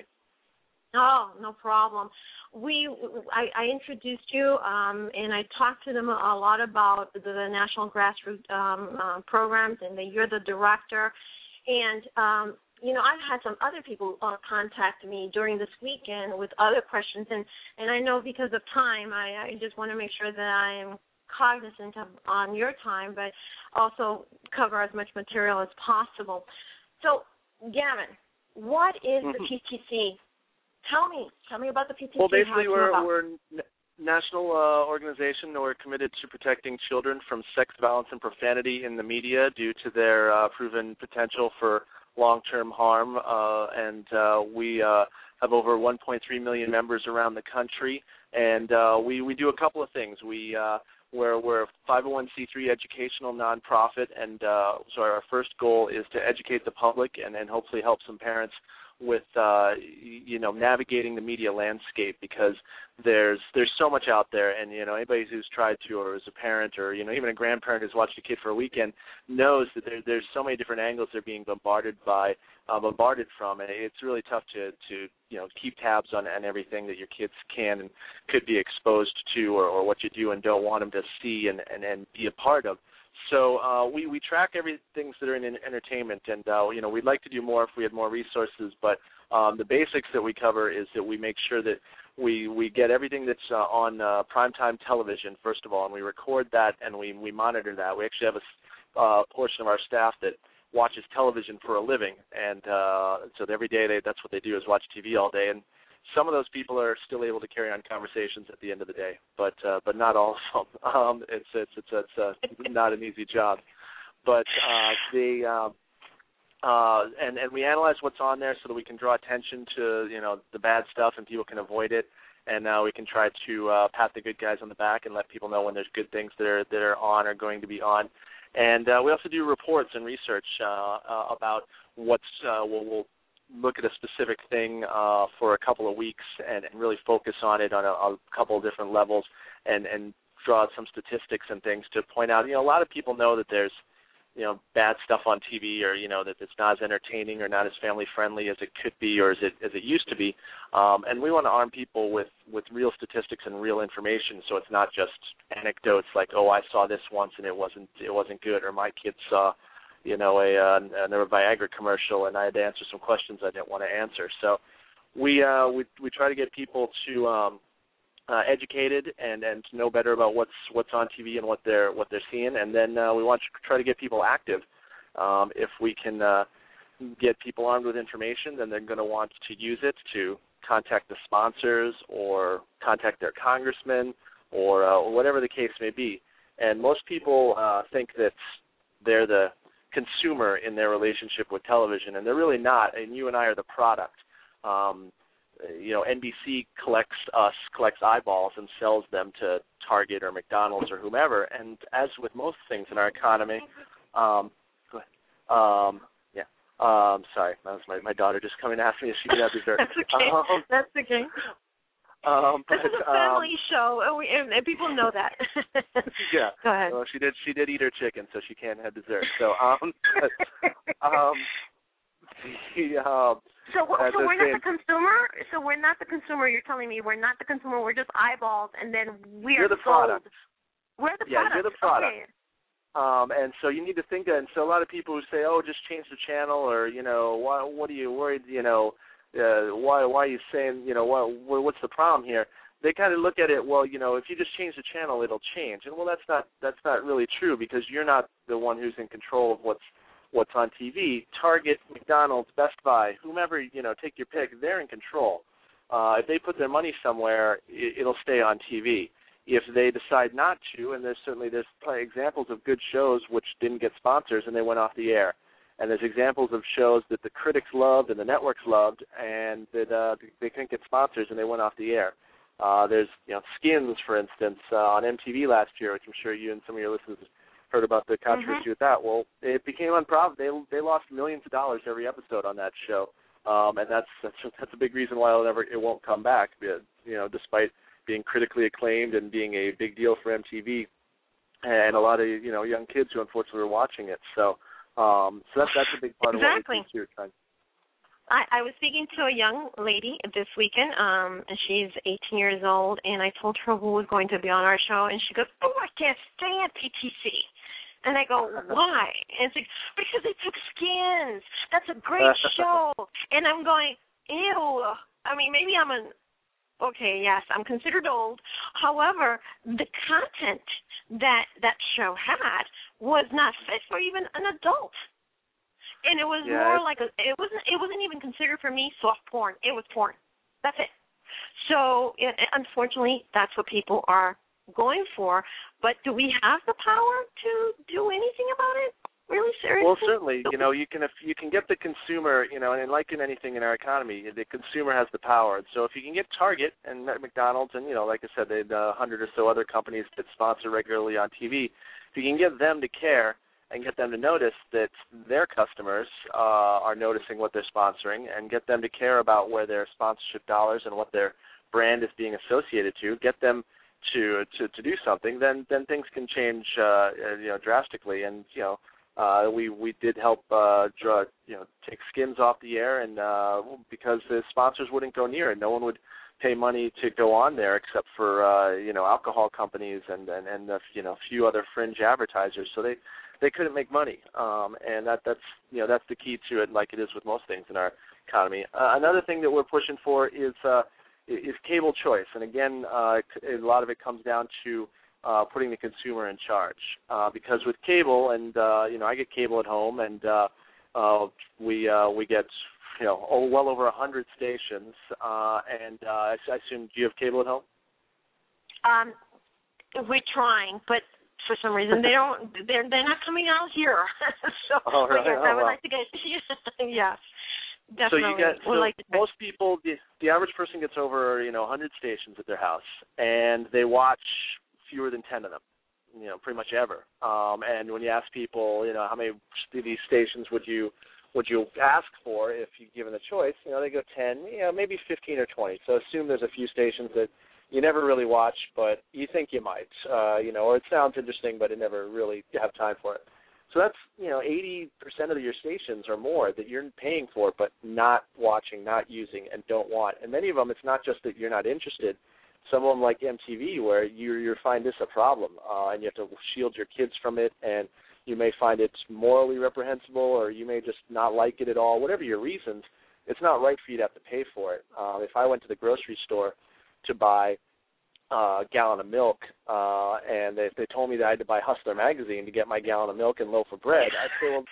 Oh, no problem. We, I, I introduced you, um, and I talked to them a lot about the, the National Grassroots um, uh, programs, and that you're the director. And, um, you know, I've had some other people uh, contact me during this weekend with other questions, and, and I know because of time, I, I just want to make sure that I am cognizant of on your time, but also cover as much material as possible. So, Gavin, what is the P T C? Tell me. Tell me about the P T C. Well, basically, we're about. we're a national uh, organization. We're committed to protecting children from sex, violence, and profanity in the media due to their uh, proven potential for long-term harm. Uh, and uh, we uh, have over one point three million members around the country. And uh, we, we do a couple of things. We uh, we're, we're a five oh one c three educational nonprofit, and uh, so our first goal is to educate the public and, and hopefully help some parents with uh, you know navigating the media landscape, because there's there's so much out there, and you know anybody who's tried to, or is a parent, or you know even a grandparent who's watched a kid for a weekend knows that there, there's so many different angles they're being bombarded by uh, bombarded from, and it's really tough to to you know keep tabs on, on everything that your kids can and could be exposed to, or, or what you do and don't want them to see and, and, and be a part of. So uh, we, we track everything that are in entertainment, and uh, you know we'd like to do more if we had more resources. But um, the basics that we cover is that we make sure that we, we get everything that's uh, on uh, primetime television first of all, and we record that and we, we monitor that. We actually have a uh, portion of our staff that watches television for a living, and uh, so every day they, that's what they do is watch T V all day. And some of those people are still able to carry on conversations at the end of the day, but uh, but not all of them. Um, it's it's it's, it's uh, not an easy job. But uh, the uh, uh, and and we analyze what's on there so that we can draw attention to you know the bad stuff and people can avoid it. And now we can try to uh, pat the good guys on the back and let people know when there's good things that are that are on or going to be on. And uh, we also do reports and research uh, uh, about what's uh, we'll, we'll look at a specific thing uh, for a couple of weeks and, and really focus on it on a, a couple of different levels and, and draw out some statistics and things to point out, you know, a lot of people know that there's, you know, bad stuff on T V, or, you know, that it's not as entertaining or not as family-friendly as it could be or as it as it used to be. Um, and we want to arm people with, with real statistics and real information, so it's not just anecdotes like, oh, I saw this once and it wasn't it wasn't good, or my kids saw you know, a, uh, another Viagra commercial, and I had to answer some questions I didn't want to answer. So we uh, we we try to get people to um, uh, educated and, and to know better about what's what's on T V and what they're what they're seeing, and then uh, we want to try to get people active. Um, if we can uh, get people armed with information, then they're going to want to use it to contact the sponsors or contact their congressman or uh, whatever the case may be. And most people uh, think that they're the consumer in their relationship with television, and they're really not, and you and I are the product. Um, you know, N B C collects us, collects eyeballs and sells them to Target or McDonald's or whomever, and as with most things in our economy, um, um, yeah, um, sorry, that was my, my daughter just coming to ask me if she could have dessert. That's okay. Um, That's okay. Um, but, this is a family um, show, and, we, and, and people know that. Yeah. Go ahead. Well, she did. She did eat her chicken, so she can't have dessert. So, um, but, um, the, um, so, uh, so we're saying, not the consumer. So we're not the consumer. You're telling me we're not the consumer. We're just eyeballs, and then we you're are the sold. product. We're the yeah, product. you're the product. Okay. Um, and so you need to think that. And so a lot of people who say, "Oh, just change the channel," or you know, why, what are you worried? You know, uh, why, why are you saying, you know, what, what's the problem here? They kind of look at it, well, you know, if you just change the channel, it'll change. And well, that's not that's not really true, because you're not the one who's in control of what's what's on T V. Target, McDonald's, Best Buy, whomever, you know, take your pick, they're in control. Uh, if they put their money somewhere, it, it'll stay on T V. If they decide not to, and there's certainly there's examples of good shows which didn't get sponsors and they went off the air. And there's examples of shows that the critics loved and the networks loved, and that uh, they couldn't get sponsors and they went off the air. Uh, there's, you know, Skins, for instance, uh, on M T V last year, which I'm sure you and some of your listeners heard about the controversy mm-hmm. with that. Well, it became unprofitable. They they lost millions of dollars every episode on that show, um, and that's that's that's a big reason why it'll never it won't come back. You know, despite being critically acclaimed and being a big deal for M T V, and a lot of you know young kids who unfortunately were watching it. So, um, so that's that's a big part exactly. of what we do trying. I, I was speaking to a young lady this weekend, um, and she's eighteen years old, and I told her who was going to be on our show, and she goes, "Oh, I can't stand P T C." And I go, "Why?" And it's like, "Because they took Skins. That's a great show." And I'm going, "Ew." I mean, maybe I'm an, okay, yes, I'm considered old. However, the content that that show had was not fit for even an adult. And it was yeah, more like a, it wasn't it wasn't even considered for me soft porn. It was porn. That's it. So it, unfortunately, that's what people are going for. But do we have the power to do anything about it? Really, seriously? Well, certainly, you know, you can if you can get the consumer, you know, and like in anything in our economy, the consumer has the power. So if you can get Target and McDonald's and, you know, like I said, the uh, hundred or so other companies that sponsor regularly on T V, if you can get them to care and get them to notice that their customers uh, are noticing what they're sponsoring, and get them to care about where their sponsorship dollars and what their brand is being associated to, get them to to, to do something, then then things can change, uh, you know, drastically. And you know, uh, we we did help uh, draw, you know, take Skins off the air, and uh, because the sponsors wouldn't go near it, no one would pay money to go on there except for uh, you know alcohol companies and and and uh, you know a few other fringe advertisers. So they. They couldn't make money, um, and that, that's you know that's the key to it, like it is with most things in our economy. Uh, another thing that we're pushing for is uh, is cable choice, and again, uh, a lot of it comes down to uh, putting the consumer in charge. Uh, because with cable, and uh, you know, I get cable at home, and uh, uh, we uh, we get you know oh, well over a hundred stations, uh, and uh, I, I assume do you have cable at home? Um, we're trying, but. For some reason, they don't. They're they're not coming out here. so oh, really? yes, oh, I would wow. like to get. yes, definitely. So you get. So like most people, the, the average person gets over you know one hundred stations at their house, and they watch fewer than ten of them. You know, pretty much ever. Um, and when you ask people, you know, how many of these stations would you would you ask for if you given the choice? You know, they go ten. You know, maybe fifteen or twenty. So assume there's a few stations that you never really watch, but you think you might, uh, you know, or it sounds interesting, but it never really you have time for it. So that's, you know, eighty percent of your stations or more that you're paying for, but not watching, not using, and don't want. And many of them, it's not just that you're not interested. Some of them, like M T V, where you you find this a problem, uh, and you have to shield your kids from it, and you may find it morally reprehensible, or you may just not like it at all. Whatever your reasons, it's not right for you to have to pay for it. Uh, if I went to the grocery store to buy uh, gallon of milk, uh, and if they told me that I had to buy Hustler magazine to get my gallon of milk and loaf of bread, I'd say, well,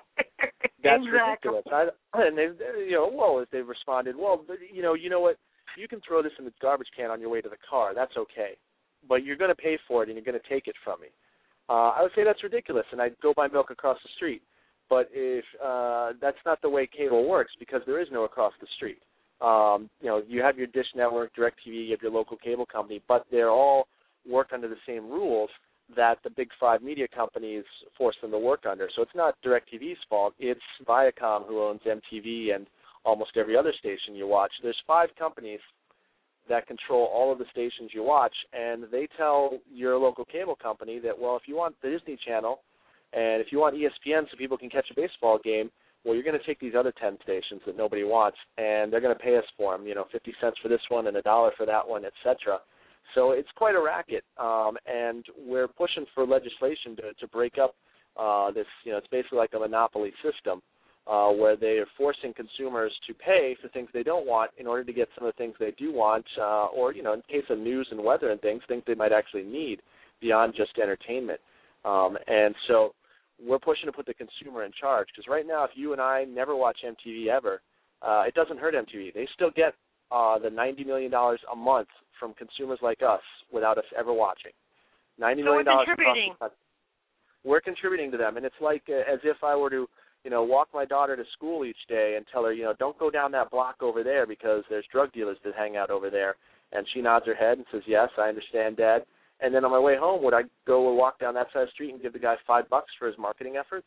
that's exactly. ridiculous. I, and they, you know, well, if they've responded, well, you know, you know what, you can throw this in the garbage can on your way to the car. That's okay, but you're going to pay for it and you're going to take it from me. Uh, I would say that's ridiculous, and I'd go buy milk across the street. But if uh, that's not the way cable works, because there is no across the street. Um, you know, you have your Dish Network, DirecTV, you have your local cable company, but they're all work under the same rules that the big five media companies force them to work under. So it's not DirecTV's fault. It's Viacom, who owns M T V and almost every other station you watch. There's five companies that control all of the stations you watch, and they tell your local cable company that, well, if you want the Disney Channel and if you want E S P N so people can catch a baseball game, well, you're going to take these other ten stations that nobody wants, and they're going to pay us for them, you know, fifty cents for this one and a dollar for that one, et cetera. So it's quite a racket, um, and we're pushing for legislation to, to break up uh, this, you know, it's basically like a monopoly system uh, where they are forcing consumers to pay for things they don't want in order to get some of the things they do want, uh, or, you know, in case of news and weather and things, things they might actually need beyond just entertainment. Um, and so we're pushing to put the consumer in charge, because right now if you and I never watch M T V ever, uh, it doesn't hurt M T V. They still get uh, the ninety million dollars a month from consumers like us without us ever watching. ninety million dollars so we're contributing. Across the, we're contributing to them, and it's like uh, as if I were to, you know, walk my daughter to school each day and tell her, you know, don't go down that block over there because there's drug dealers that hang out over there. And she nods her head and says, yes, I understand, Dad. And then on my way home, would I go and walk down that side of the street and give the guy five bucks for his marketing efforts?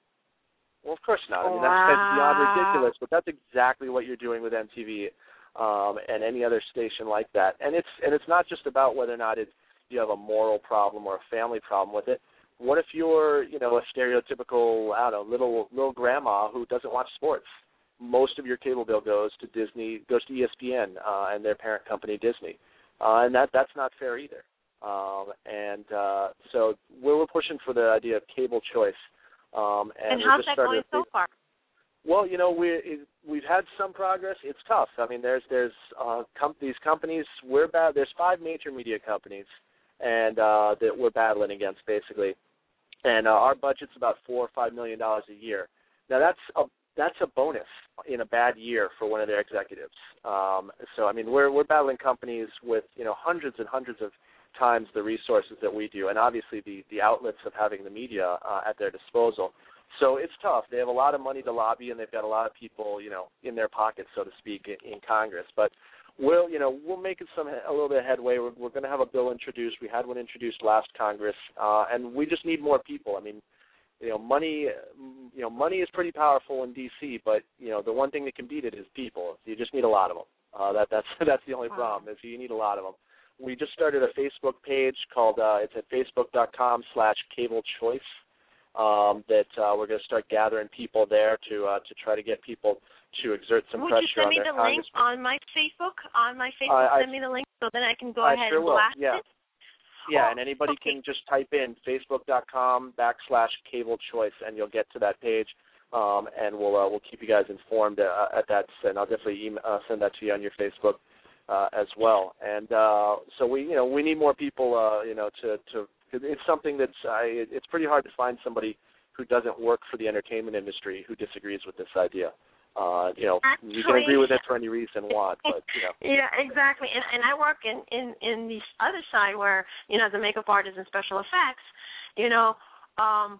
Well, of course not. I mean, that's, that's beyond ridiculous, but that's exactly what you're doing with M T V um, and any other station like that. And it's and it's not just about whether or not it's, you have a moral problem or a family problem with it. What if you're, you know, a stereotypical, I don't know, little little grandma who doesn't watch sports? Most of your cable bill goes to Disney, goes to E S P N uh, and their parent company, Disney, uh, and that that's not fair either. Um, and uh, so we're, we're pushing for the idea of cable choice. Um, and and how's just that going so far? Well, you know, we we've had some progress. It's tough. I mean, there's there's uh, com- these companies. We're bad. There's five major media companies, and uh, that we're battling against basically. And uh, our budget's about four or five million dollars a year. Now that's a that's a bonus in a bad year for one of their executives. Um, so I mean, we're we're battling companies with, you know, hundreds and hundreds of times the resources that we do, and obviously the, the outlets of having the media uh, at their disposal. So it's tough. They have a lot of money to lobby, and they've got a lot of people, you know, in their pockets, so to speak, in, in Congress. But we'll, you know, we'll make it some a little bit of headway. We're, we're going to have a bill introduced. We had one introduced last Congress, uh, and we just need more people. I mean, you know, money, you know, money is pretty powerful in D C, but you know, the one thing that can beat it is people. You just need a lot of them. Uh, that that's that's the only problem is you need a lot of them. We just started a Facebook page called, uh, it's at facebook.com slash cable choice, um, that uh, we're going to start gathering people there to uh, to try to get people to exert some Would pressure on you their send me the link on my Facebook? On my Facebook, uh, send me the link so then I can go I ahead sure and will. blast Yeah. it? Yeah, oh, and anybody okay. can just type in facebook.com backslash cable choice, and you'll get to that page, um, and we'll uh, we'll keep you guys informed uh, at that, and I'll definitely email, uh, send that to you on your Facebook. Uh, as well, and uh, so we, you know, we need more people, uh, you know, to, to it's something that's, I, it's pretty hard to find somebody who doesn't work for the entertainment industry who disagrees with this idea. Uh, you know, Actually, you can agree with it for any reason you want, but you know. Yeah, exactly. And and I work in in in the other side where, you know, as a makeup artist and special effects, you know, um.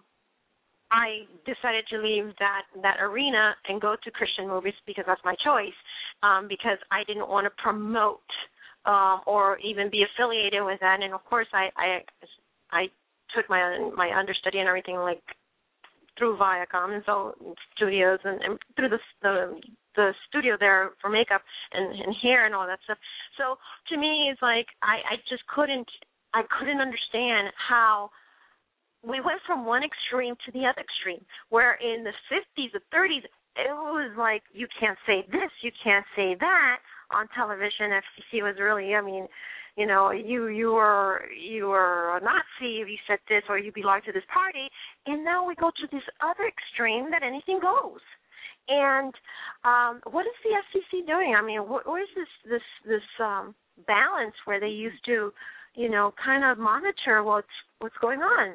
I decided to leave that, that arena and go to Christian movies because that's my choice, um, because I didn't want to promote um, or even be affiliated with that. And, of course, I I, I took my my understudy and everything, like, through Viacom and so studios and, and through the, the the studio there for makeup and, and hair and all that stuff. So, to me, it's like I, I just couldn't I couldn't understand how we went from one extreme to the other extreme, where in the fifties, the thirties, it was like, you can't say this, you can't say that on television. F C C was really, I mean, you know, you you were you were a Nazi if you said this, or you belong to this party. And now we go to this other extreme that anything goes. And um, what is the F C C doing? I mean, wh- where is this this this um, balance where they used to, you know, kind of monitor what's what's going on.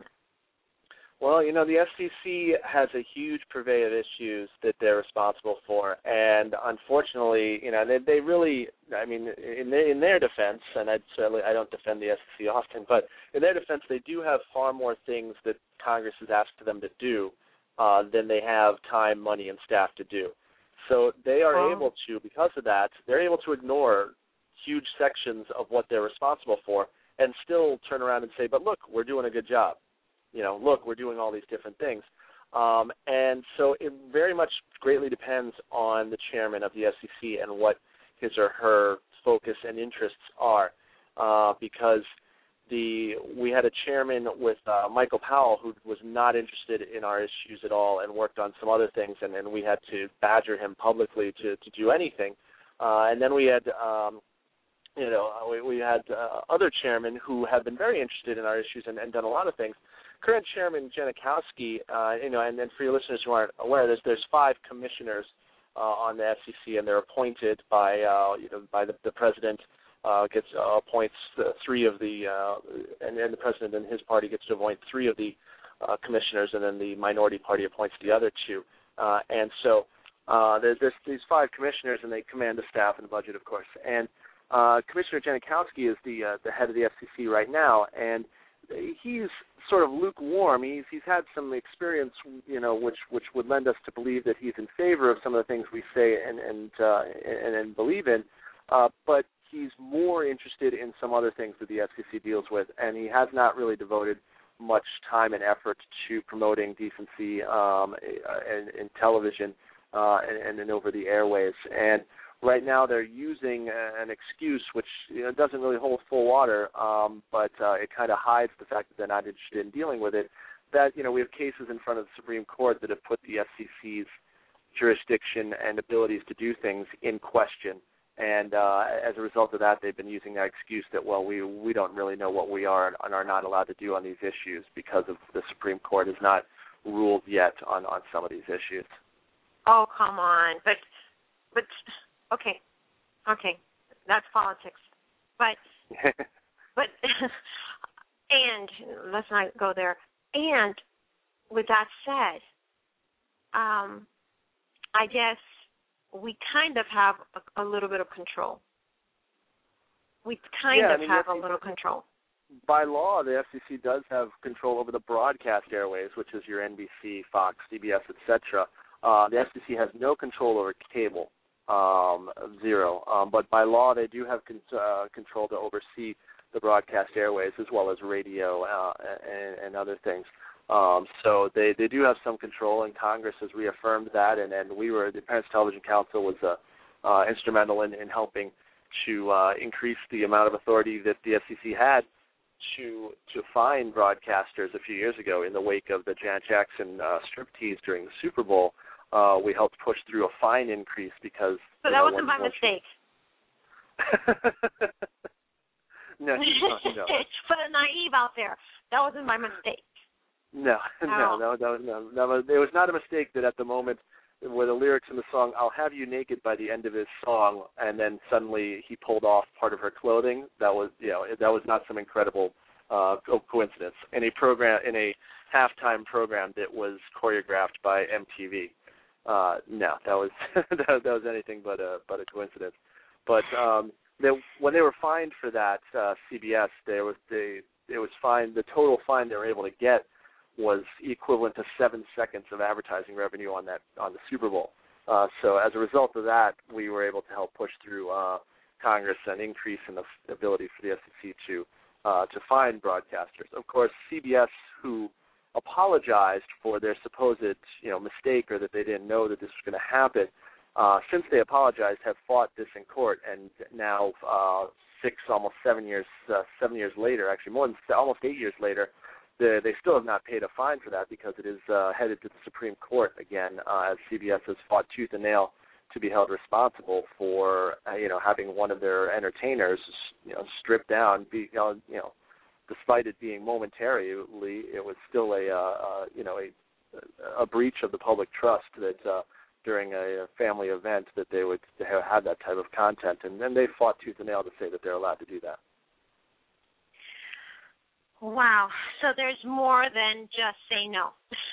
Well, you know, the F C C has a huge purvey of issues that they're responsible for, and unfortunately, you know, they they really, I mean, in their, in their defense, and I certainly I don't defend the F C C often, but in their defense, they do have far more things that Congress has asked them to do uh, than they have time, money, and staff to do. So they are Oh. able to, because of that, they're able to ignore huge sections of what they're responsible for and still turn around and say, but look, we're doing a good job. You know, look, we're doing all these different things. Um, and so it very much greatly depends on the chairman of the F C C and what his or her focus and interests are, uh, because the we had a chairman with uh, Michael Powell who was not interested in our issues at all and worked on some other things, and, and we had to badger him publicly to, to do anything. Uh, and then we had, um, you know, we, we had uh, other chairmen who have been very interested in our issues and, and done a lot of things. Current Chairman Janikowski, uh, you know, and, and for your listeners who aren't aware, there's there's five commissioners uh, on the F C C, and they're appointed by uh, you know by the, the president. Uh, gets uh, appoints the three of the uh, and then the president and his party gets to appoint three of the uh, commissioners, and then the minority party appoints the other two. Uh, and so uh, there's, there's these five commissioners, and they command the staff and the budget, of course. And uh, Commissioner Janikowski is the uh, the head of the F C C right now, and he's sort of lukewarm. He's he's had some experience, you know, which which would lend us to believe that he's in favor of some of the things we say and and uh, and, and believe in, uh, but he's more interested in some other things that the F C C deals with, and he has not really devoted much time and effort to promoting decency um, in, in television uh, and, and over the airwaves. And right now they're using an excuse which, you know, doesn't really hold full water, um, but uh, it kind of hides the fact that they're not interested in dealing with it. That, you know, we have cases in front of the Supreme Court that have put the F C C's jurisdiction and abilities to do things in question. And uh, as a result of that, they've been using that excuse that, well, we we don't really know what we are and are not allowed to do on these issues because of the Supreme Court has not ruled yet on, on some of these issues. Oh, come on. But, but okay, okay, that's politics. But, but, and let's not go there. And with that said, um, I guess we kind of have a, a little bit of control. We kind yeah, of I mean, have F C C, a little control. By law, the F C C does have control over the broadcast airways, which is your N B C, Fox, C B S, et cetera. Uh, the F C C has no control over cable, um, zero. Um, but by law, they do have con- uh, control to oversee the broadcast airways as well as radio uh, and, and other things. Um, so they, they do have some control, and Congress has reaffirmed that, and, and we were, the Parents Television Council was uh, uh, instrumental in, in helping to uh, increase the amount of authority that the F C C had to to fine broadcasters a few years ago in the wake of the Janet Jackson uh, striptease during the Super Bowl. Uh, we helped push through a fine increase because... So that wasn't by mistake. no, no, no. For the naive out there, that wasn't by mistake. No, no, no, no, no, no. It was not a mistake that at the moment where the lyrics in the song, I'll have you naked by the end of his song, and then suddenly he pulled off part of her clothing, that was, you know, that was not some incredible uh, coincidence. In a program, in a halftime program that was choreographed by M T V. Uh, no, that was that, that was anything but a but a coincidence. But um, they, when they were fined for that, uh, C B S, there was they it was fined. The total fine they were able to get was equivalent to seven seconds of advertising revenue on that on the Super Bowl. Uh, so as a result of that, we were able to help push through uh, Congress an increase in the f- ability for the F C C to uh, to fine broadcasters. Of course, C B S, who apologized for their supposed, you know, mistake or that they didn't know that this was going to happen, uh, since they apologized, have fought this in court, and now uh, six, almost seven years, uh, seven years later, actually more than almost eight years later, they, they still have not paid a fine for that because it is uh, headed to the Supreme Court again, uh, as C B S has fought tooth and nail to be held responsible for, uh, you know, having one of their entertainers, you know, stripped down, be, you know, you know, despite it being momentarily, it was still a, uh, uh, you know, a, a breach of the public trust that uh, during a, a family event that they would have had that type of content, and then they fought tooth and nail to say that they're allowed to do that. Wow. So there's more than just say no.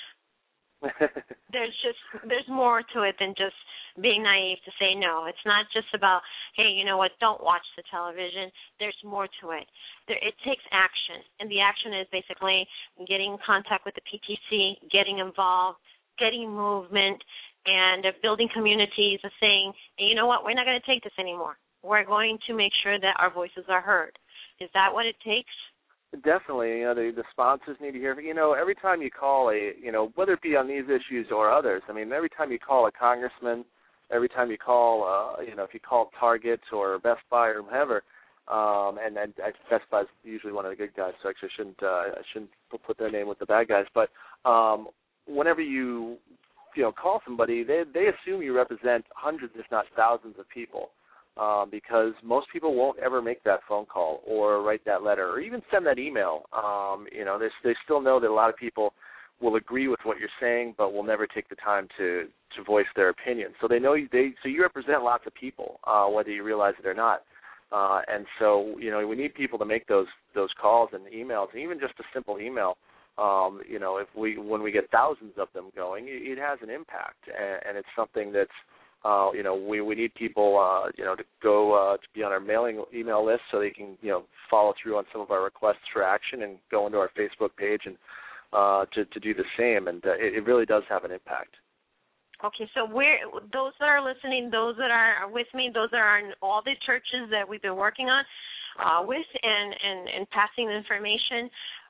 there's just there's more to it than just being naive to say no. It's not just about, hey, you know what, don't watch the television. There's more to it. There, it takes action, and the action is basically getting in contact with the P T C, getting involved, getting movement, and uh, building communities of saying, hey, you know what, we're not going to take this anymore. We're going to make sure that our voices are heard. Is that what it takes? Definitely, you know, the, the sponsors need to hear. You know, every time you call a, you know, whether it be on these issues or others, I mean, every time you call a congressman, every time you call, uh, you know, if you call Target or Best Buy or whoever, um, and, and Best Buy is usually one of the good guys, so actually I shouldn't, uh, I shouldn't put their name with the bad guys. But um, whenever you, you know, call somebody, they they assume you represent hundreds, if not thousands, of people. Um, because most people won't ever make that phone call or write that letter or even send that email. Um, you know, they, they still know that a lot of people will agree with what you're saying, but will never take the time to, to voice their opinion. So they know you, they so you represent lots of people, uh, whether you realize it or not. Uh, and so, you know, we need people to make those those calls and emails, and even just a simple email. Um, you know, if we when we get thousands of them going, it, it has an impact, and, and it's something that's Uh, you know, we, we need people, uh, you know, to go uh, to be on our mailing email list so they can, you know, follow through on some of our requests for action and go into our Facebook page and uh, to, to do the same. And uh, it, it really does have an impact. Okay, so we're, those that are listening, those that are with me, those that are in all the churches that we've been working on uh, with and, and, and passing the information,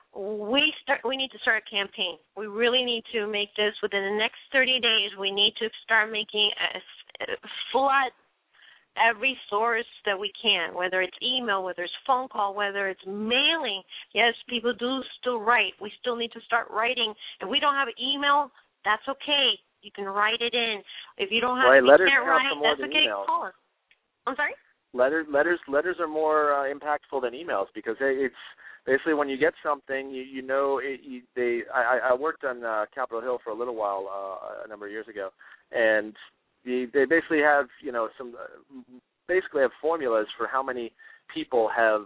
we start. We need to start a campaign. We really need to make this within the next thirty days. We need to start making a, a flood every source that we can, whether it's email, whether it's phone call, whether it's mailing. Yes, people do still write. We still need to start writing. If we don't have an email, that's okay. You can write it in. If you don't have, right, you letters can't count write, for more that's than okay. emails. Call us. I'm sorry? Letters, letters, letters are more uh, impactful than emails because it's basically when you get something, you you know it, you, they. I, I worked on uh, Capitol Hill for a little while uh, a number of years ago, and the, they basically have you know some uh, basically have formulas for how many people have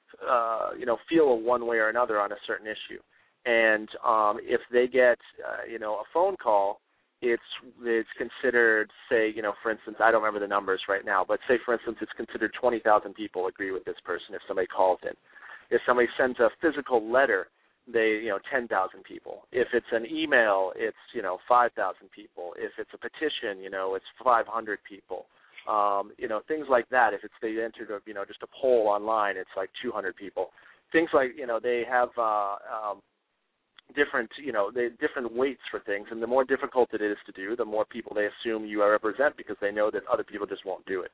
uh, you know feel one way or another on a certain issue, and um, if they get uh, you know a phone call. It's it's considered, say, you know, for instance, I don't remember the numbers right now, but say, for instance, it's considered twenty thousand people agree with this person if somebody calls in. If somebody sends a physical letter, they, you know, ten thousand people. If it's an email, it's, you know, five thousand people. If it's a petition, you know, it's five hundred people. Um, you know, things like that. If it's they entered, a, you know, just a poll online, it's like two hundred people. Things like, you know, they have uh, um, different, you know, they different weights for things, and the more difficult it is to do, the more people they assume you represent because they know that other people just won't do it.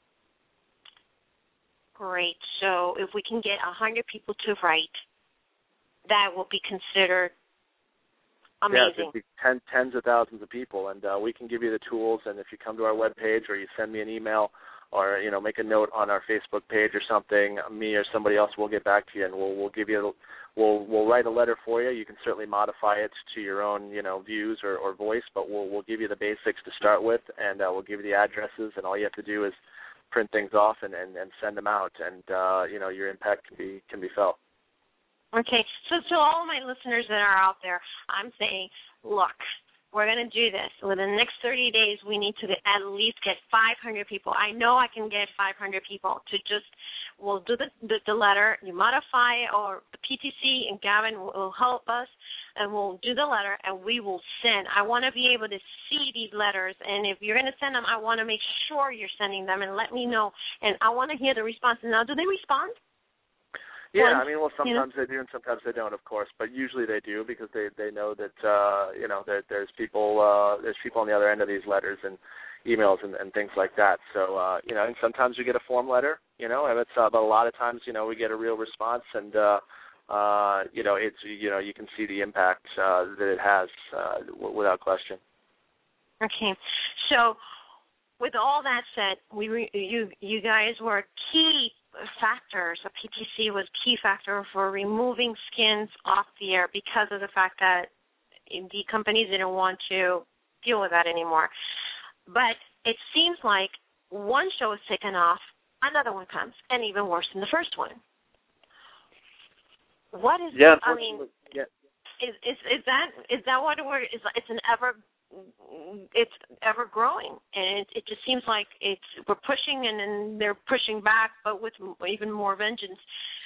Great. So if we can get one hundred people to write, that will be considered amazing. Yeah, ten, tens of thousands of people, and uh, we can give you the tools, and if you come to our webpage or you send me an email or, you know, make a note on our Facebook page or something, me or somebody else will get back to you, and we'll we'll give you, we'll we'll write a letter for you. You can certainly modify it to your own, you know, views or, or voice, but we'll we'll give you the basics to start with, and uh, we'll give you the addresses, and all you have to do is print things off and, and, and send them out, and uh, you know, your impact can be can be felt. Okay, so to all of my listeners that are out there, I'm saying, look, we're going to do this. Within the next thirty days, we need to at least get five hundred people. I know I can get five hundred people to just, we'll do the, the, the letter, you modify it, or the P T C and Gavin will help us, and we'll do the letter, and we will send. I want to be able to see these letters, and if you're going to send them, I want to make sure you're sending them, and let me know. And I want to hear the responses. Now, do they respond? Yeah, Once, I mean, well, sometimes you know? they do and sometimes they don't, of course, but usually they do because they, they know that, uh, you know, that there's people uh, there's people on the other end of these letters and emails and, and things like that. So, uh, you know, and sometimes we get a form letter, you know, and it's, uh, but a lot of times, you know, we get a real response and, uh, uh, you know, it's, you know, you can see the impact uh, that it has uh, w- without question. Okay, so with all that said, we re- you you guys were key factors. A P T C was key factor for removing skins off the air because of the fact that the companies didn't want to deal with that anymore. but it seems like one show is taken off, another one comes, and even worse than the first one. What is? Yeah, I mean, yeah. is is is that is that what we're? Is it's an ever it's ever growing, and it, it just seems like it's we're pushing and then they're pushing back, but with even more vengeance.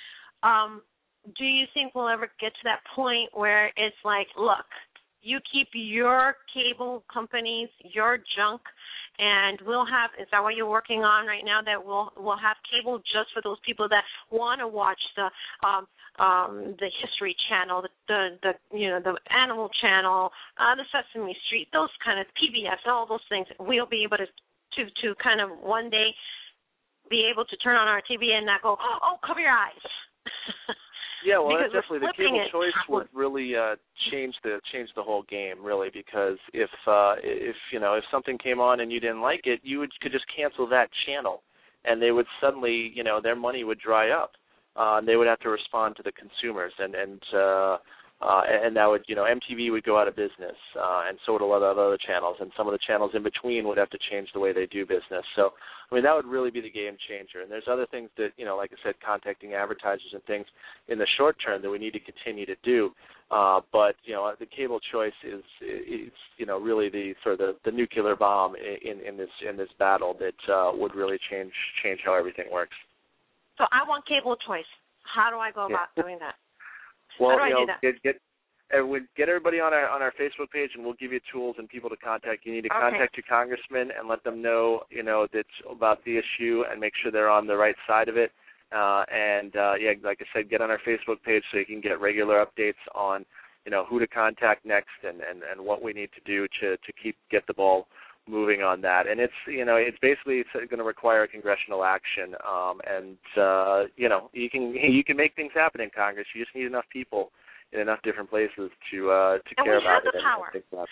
Um, do you think we'll ever get to that point where it's like, look, you keep your cable companies, your junk, and we'll have, is that what you're working on right now, that we'll we'll have cable just for those people that want to watch the um, um, the History Channel, the, the, the you know, the Animal Channel, uh, the Sesame Street, those kind of P B S, all those things. We'll be able to, to, to kind of one day be able to turn on our T V and not go, oh, cover your eyes. Yeah, well, because that's definitely the cable it. choice would really uh, change the change the whole game, really, because if uh, if you know if something came on and you didn't like it, you would could just cancel that channel, and they would suddenly, you know, their money would dry up, uh, and they would have to respond to the consumers, and and uh, uh, and that would, you know, M T V would go out of business, uh, and so would a lot of other channels, and some of the channels in between would have to change the way they do business. So, I mean, that would really be the game changer. And there's other things that, you know, like I said, contacting advertisers and things in the short term that we need to continue to do. Uh, but, you know, the cable choice is, is you know, really the sort of the, the nuclear bomb in, in this in this battle that uh, would really change change how everything works. So I want cable choice. How do I go about yeah. doing that? Well, How do I you know, do that? get get uh, we get everybody on our on our Facebook page, and we'll give you tools and people to contact. You need to Okay. contact your congressman and let them know, you know, that's about the issue, and make sure they're on the right side of it. Uh, and uh, yeah, like I said, get on our Facebook page so you can get regular updates on, you know, who to contact next and, and, and what we need to do to to keep get the ball moving on that. And it's, you know, it's basically it's going to require congressional action. Um, and uh, you know, you can you can make things happen in Congress. You just need enough people in enough different places to uh, to and care we about have it the and power. make things happen.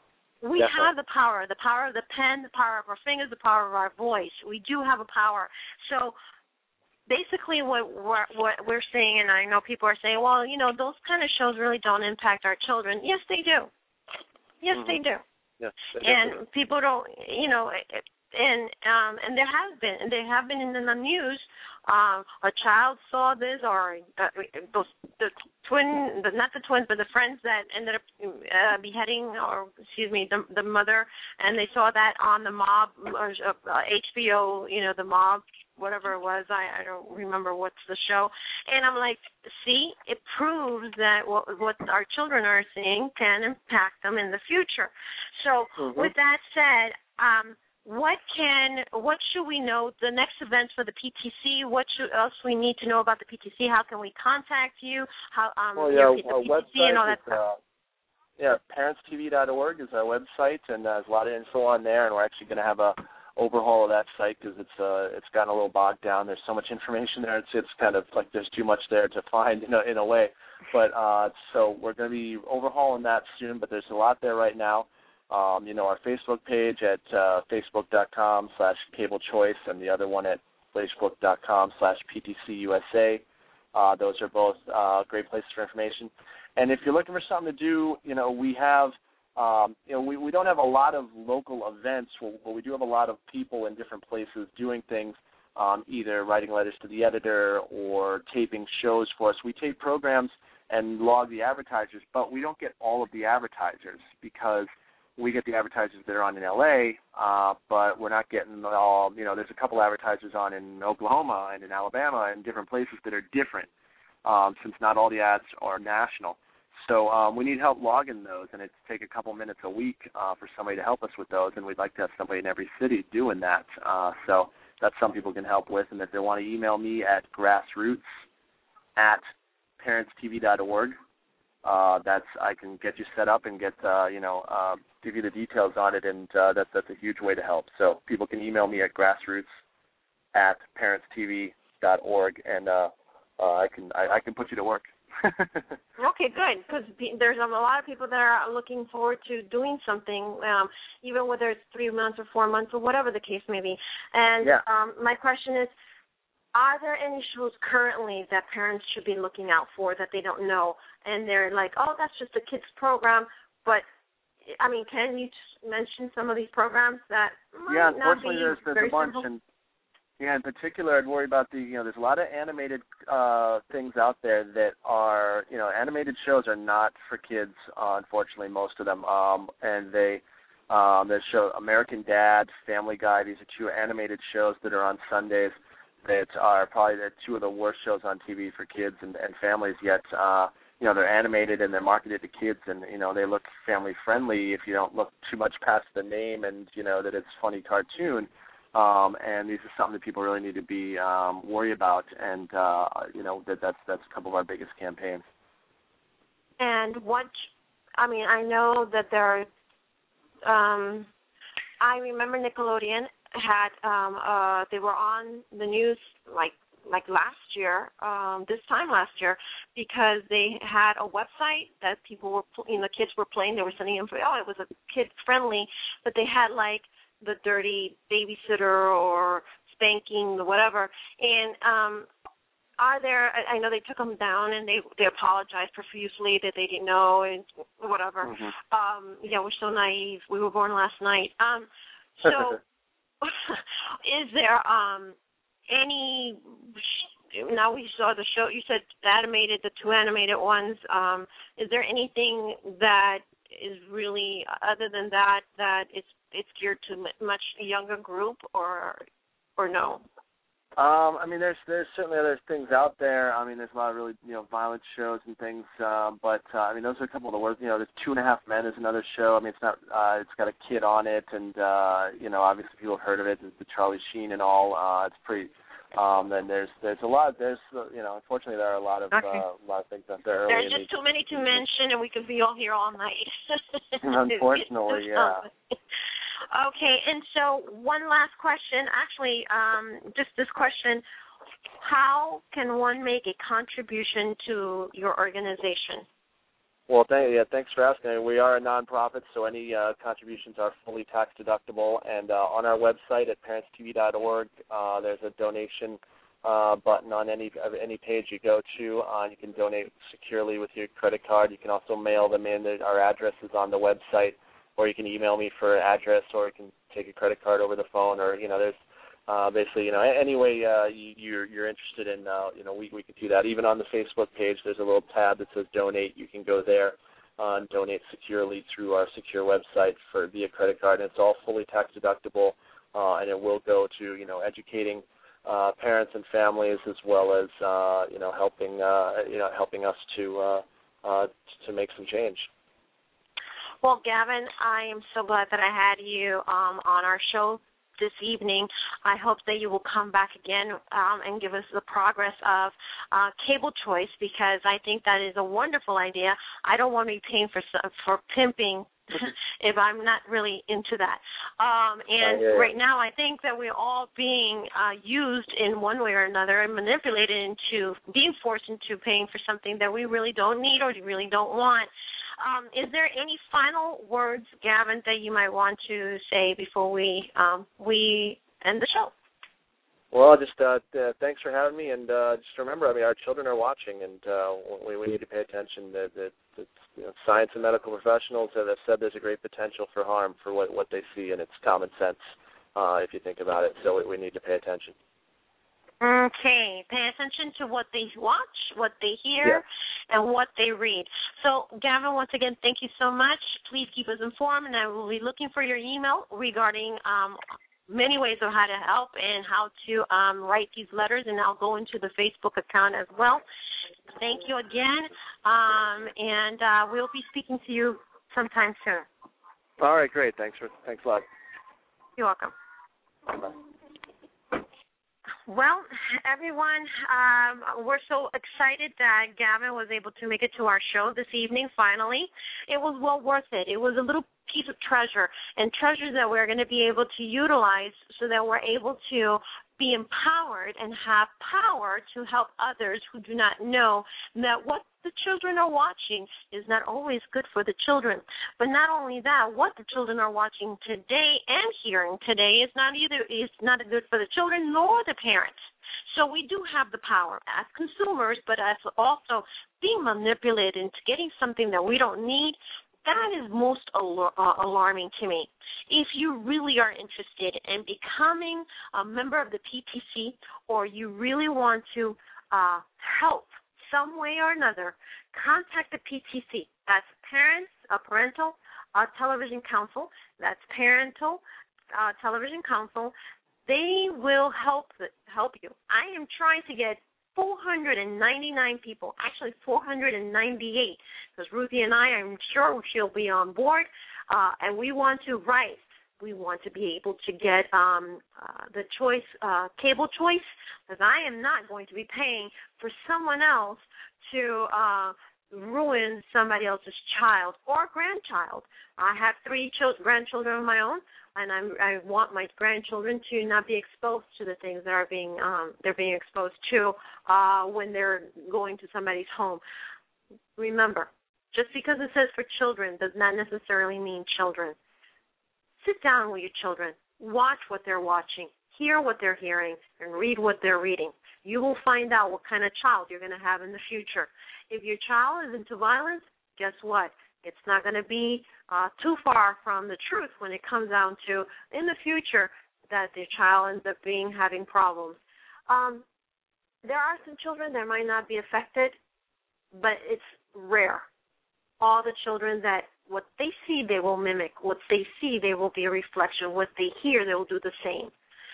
We Definitely. have the power, the power of the pen, the power of our fingers, the power of our voice. We do have a power. So basically what we're, what we're saying, and I know people are saying, well, you know, those kind of shows really don't impact our children. Yes, they do. Yes, mm-hmm. they do. Yes, they and do. people don't, you know, and um, and there has been, they have been in the news. Um, a child saw this, or uh, those the twin, the, not the twins, but the friends that ended up uh, beheading, or excuse me, the the mother, and they saw that on the Mob, or uh, H B O, you know, the Mob, whatever it was. I, I don't remember what's the show. And I'm like, see, it proves that what what our children are seeing can impact them in the future. So mm-hmm. with that said, um. What can, what should we know, the next events for the P T C, what should, else we need to know about the P T C, how can we contact you, how, um, well, yeah, your, the our P T C and all that is, stuff? Uh, yeah, parents T V dot org is our website, and uh, there's a lot of info on there, and we're actually going to have a overhaul of that site because it's uh, it's gotten a little bogged down. There's so much information there, it's it's kind of like there's too much there to find in a, in a way. But uh, so we're going to be overhauling that soon, but there's a lot there right now. Um, you know, our Facebook page at uh, facebook.com slash cable choice and the other one at facebook.com slash PTCUSA. Uh, those are both uh, great places for information. And if you're looking for something to do, you know, we have, um, you know, we, we don't have a lot of local events, but we do have a lot of people in different places doing things, um, either writing letters to the editor or taping shows for us. We tape programs and log the advertisers, but we don't get all of the advertisers because we get the advertisers that are on in L A, uh, but we're not getting all, you know, there's a couple advertisers on in Oklahoma and in Alabama and different places that are different, um, since not all the ads are national. So um, we need help logging those, and it's take a couple minutes a week uh, for somebody to help us with those, and we'd like to have somebody in every city doing that. Uh, so that's some people can help with, and if they want to email me at grassroots at parents T V dot org, Uh, that's I can get you set up and get uh, you know uh, give you the details on it, and uh, that's that's a huge way to help. So people can email me at grassroots at parents T V dot org, and uh, uh, I can I, I can put you to work. Okay, good, because there's a lot of people that are looking forward to doing something, um, even whether it's three months or four months or whatever the case may be. And yeah. um, my question is, are there any shows currently that parents should be looking out for that they don't know? And they're like, oh, that's just a kids program, but I mean, can you just mention some of these programs that might Yeah, not unfortunately, be there's, there's very a bunch, simple? and yeah, in particular, I'd worry about the, you know, there's a lot of animated uh, things out there that are, you know, animated shows are not for kids, uh, unfortunately, most of them, um, and they, um, there's show American Dad, Family Guy. These are two animated shows that are on Sundays that are probably the two of the worst shows on T V for kids and, and families. Yet, uh, you know, they're animated and they're marketed to kids, and you know, they look family friendly if you don't look too much past the name and you know that it's funny cartoon. Um, and these are something that people really need to be um, worried about, and uh, you know that that's that's a couple of our biggest campaigns. And what, I mean, I know that there are, um, I remember Nickelodeon had, um, uh, they were on the news like like last year, um, this time last year, because they had a website that people were, you know, kids were playing. They were sending them, oh, it was a kid-friendly, but they had like the dirty babysitter or spanking, the whatever. And um, are there, I, I know they took them down and they they apologized profusely that they didn't know and whatever. Mm-hmm. Um, yeah, we're so naive. We were born last night. Um, so is there um, any, now we saw the show, you said animated, the two animated ones. Um, is there anything that is really, other than that, that it's it's geared to a much younger group, or or no? Um, I mean, there's there's certainly other things out there. I mean, there's a lot of really you know violent shows and things, uh, but uh, I mean, those are a couple of the worst. You know, there's Two and a Half Men is another show. I mean, it's not uh, it's got a kid on it, and uh, you know, obviously people have heard of it. There's the Charlie Sheen and all. Uh, it's pretty. Um, then there's there's a lot. There's you know, unfortunately, there are a lot of Okay. uh, a lot of things out there. Early There's in just the, too many to mention, and we could be all here all night. Unfortunately, yeah. Okay, and so one last question. Actually, um, just this question. How can one make a contribution to your organization? Well, thank, yeah, thanks for asking. We are a nonprofit, so any uh, contributions are fully tax deductible. And uh, on our website at parents t v dot org, uh, there's a donation uh, button on any any page you go to. Uh, you can donate securely with your credit card. You can also mail them in. Our address is on the website, or you can email me for address, or you can take a credit card over the phone, or you know, there's uh, basically you know any way uh, you, you're you're interested in, uh, you know, we we can do that. Even on the Facebook page, there's a little tab that says donate. You can go there uh, and donate securely through our secure website for via credit card, and it's all fully tax deductible, uh, and it will go to you know educating uh, parents and families as well as uh, you know helping uh, you know helping us to uh, uh, to make some change. Well, Gavin, I am so glad that I had you um, on our show this evening. I hope that you will come back again um, and give us the progress of uh, cable choice, because I think that is a wonderful idea. I don't want to be paying for for pimping if I'm not really into that. Um, and Oh, yeah. right now, I think that we're all being uh, used in one way or another and manipulated into being forced into paying for something that we really don't need or really don't want. Um, is there any final words, Gavin, that you might want to say before we um, we end the show? Well, just uh, uh, thanks for having me, and uh, just remember, I mean, our children are watching, and uh, we, we need to pay attention. That, that, that you know, science and medical professionals have said there's a great potential for harm for what, what they see, and it's common sense uh, if you think about it. So we, we need to pay attention. Okay, pay attention to what they watch, what they hear, yeah. and what they read. So, Gavin, once again, thank you so much. Please keep us informed, and I will be looking for your email regarding um, many ways of how to help and how to um, write these letters, and I'll go into the Facebook account as well. Thank you again, um, and uh, we'll be speaking to you sometime soon. All right, great. Thanks for thanks a lot. You're welcome. Bye. Well, everyone, um, we're so excited that Gavin was able to make it to our show this evening, finally. It was well worth it. It was a little piece of treasure, and treasure that we're going to be able to utilize so that we're able to be empowered and have power to help others who do not know that what the children are watching is not always good for the children. But not only that, what the children are watching today and hearing today is not either is not good for the children nor the parents. So we do have the power as consumers, but as also being manipulated into getting something that we don't need. that is most al- uh, alarming to me. If you really are interested in becoming a member of the P T C, or you really want to uh, help some way or another, contact the P T C. That's Parents, uh, Parental uh, Television Council. That's Parental uh, Television Council. They will help help you. I am trying to get four hundred ninety-nine people, actually four hundred ninety-eight, because Ruthie and I, I'm sure she'll be on board, uh, and we want to write. We want to be able to get um, uh, the choice, uh, cable choice, because I am not going to be paying for someone else to uh, ruin somebody else's child or grandchild. I have three children, grandchildren of my own, and I'm, I want my grandchildren to not be exposed to the things that are being um, they're being exposed to uh, when they're going to somebody's home. Remember, just because it says for children does not necessarily mean children. Sit down with your children, watch what they're watching, hear what they're hearing, and read what they're reading. You will find out what kind of child you're going to have in the future. If your child is into violence, guess what? It's not going to be uh, too far from the truth when it comes down to, in the future, that the child ends up being having problems. Um, there are some children that might not be affected, but it's rare. All the children that what they see, they will mimic. What they see, they will be a reflection. What they hear, they will do the same.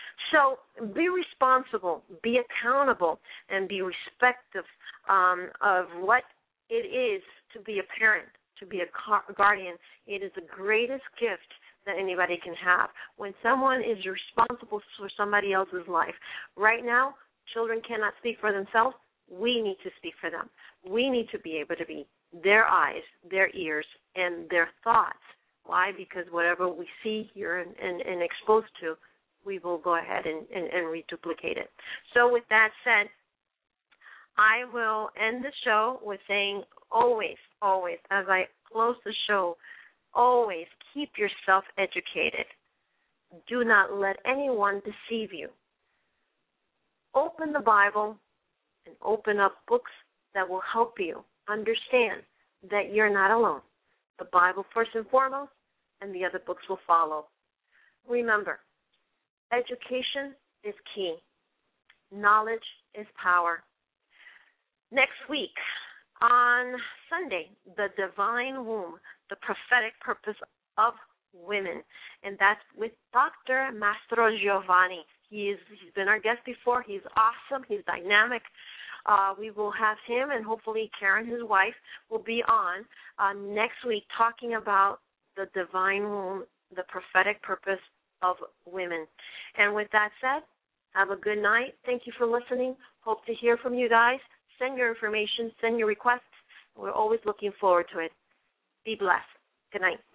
So be responsible, be accountable, and be respectful um, of what it is to be a parent, to be a guardian. It is the greatest gift that anybody can have. When someone is responsible for somebody else's life. Right now, children cannot speak for themselves. We need to speak for them. We need to be able to be their eyes, their ears, and their thoughts. Why? Because whatever we see, hear, and, and, and exposed to, we will go ahead and, and, and reduplicate it. So with that said, I will end the show with saying always, always, as I close the show, always keep yourself educated. Do not let anyone deceive you. Open the Bible and open up books that will help you understand that you're not alone. The Bible first and foremost, and the other books will follow. Remember, education is key. Knowledge is power. Next week, on Sunday, the Divine Womb, the prophetic purpose of women, and that's with Doctor Mastrogiovanni. He is, he's been our guest before. He's awesome. He's dynamic. Uh, we will have him, and hopefully Karen, his wife, will be on uh, next week talking about the Divine Womb, the prophetic purpose of women. And with that said, have a good night. Thank you for listening. Hope to hear from you guys. Send your information. Send your requests. We're always looking forward to it. Be blessed. Good night.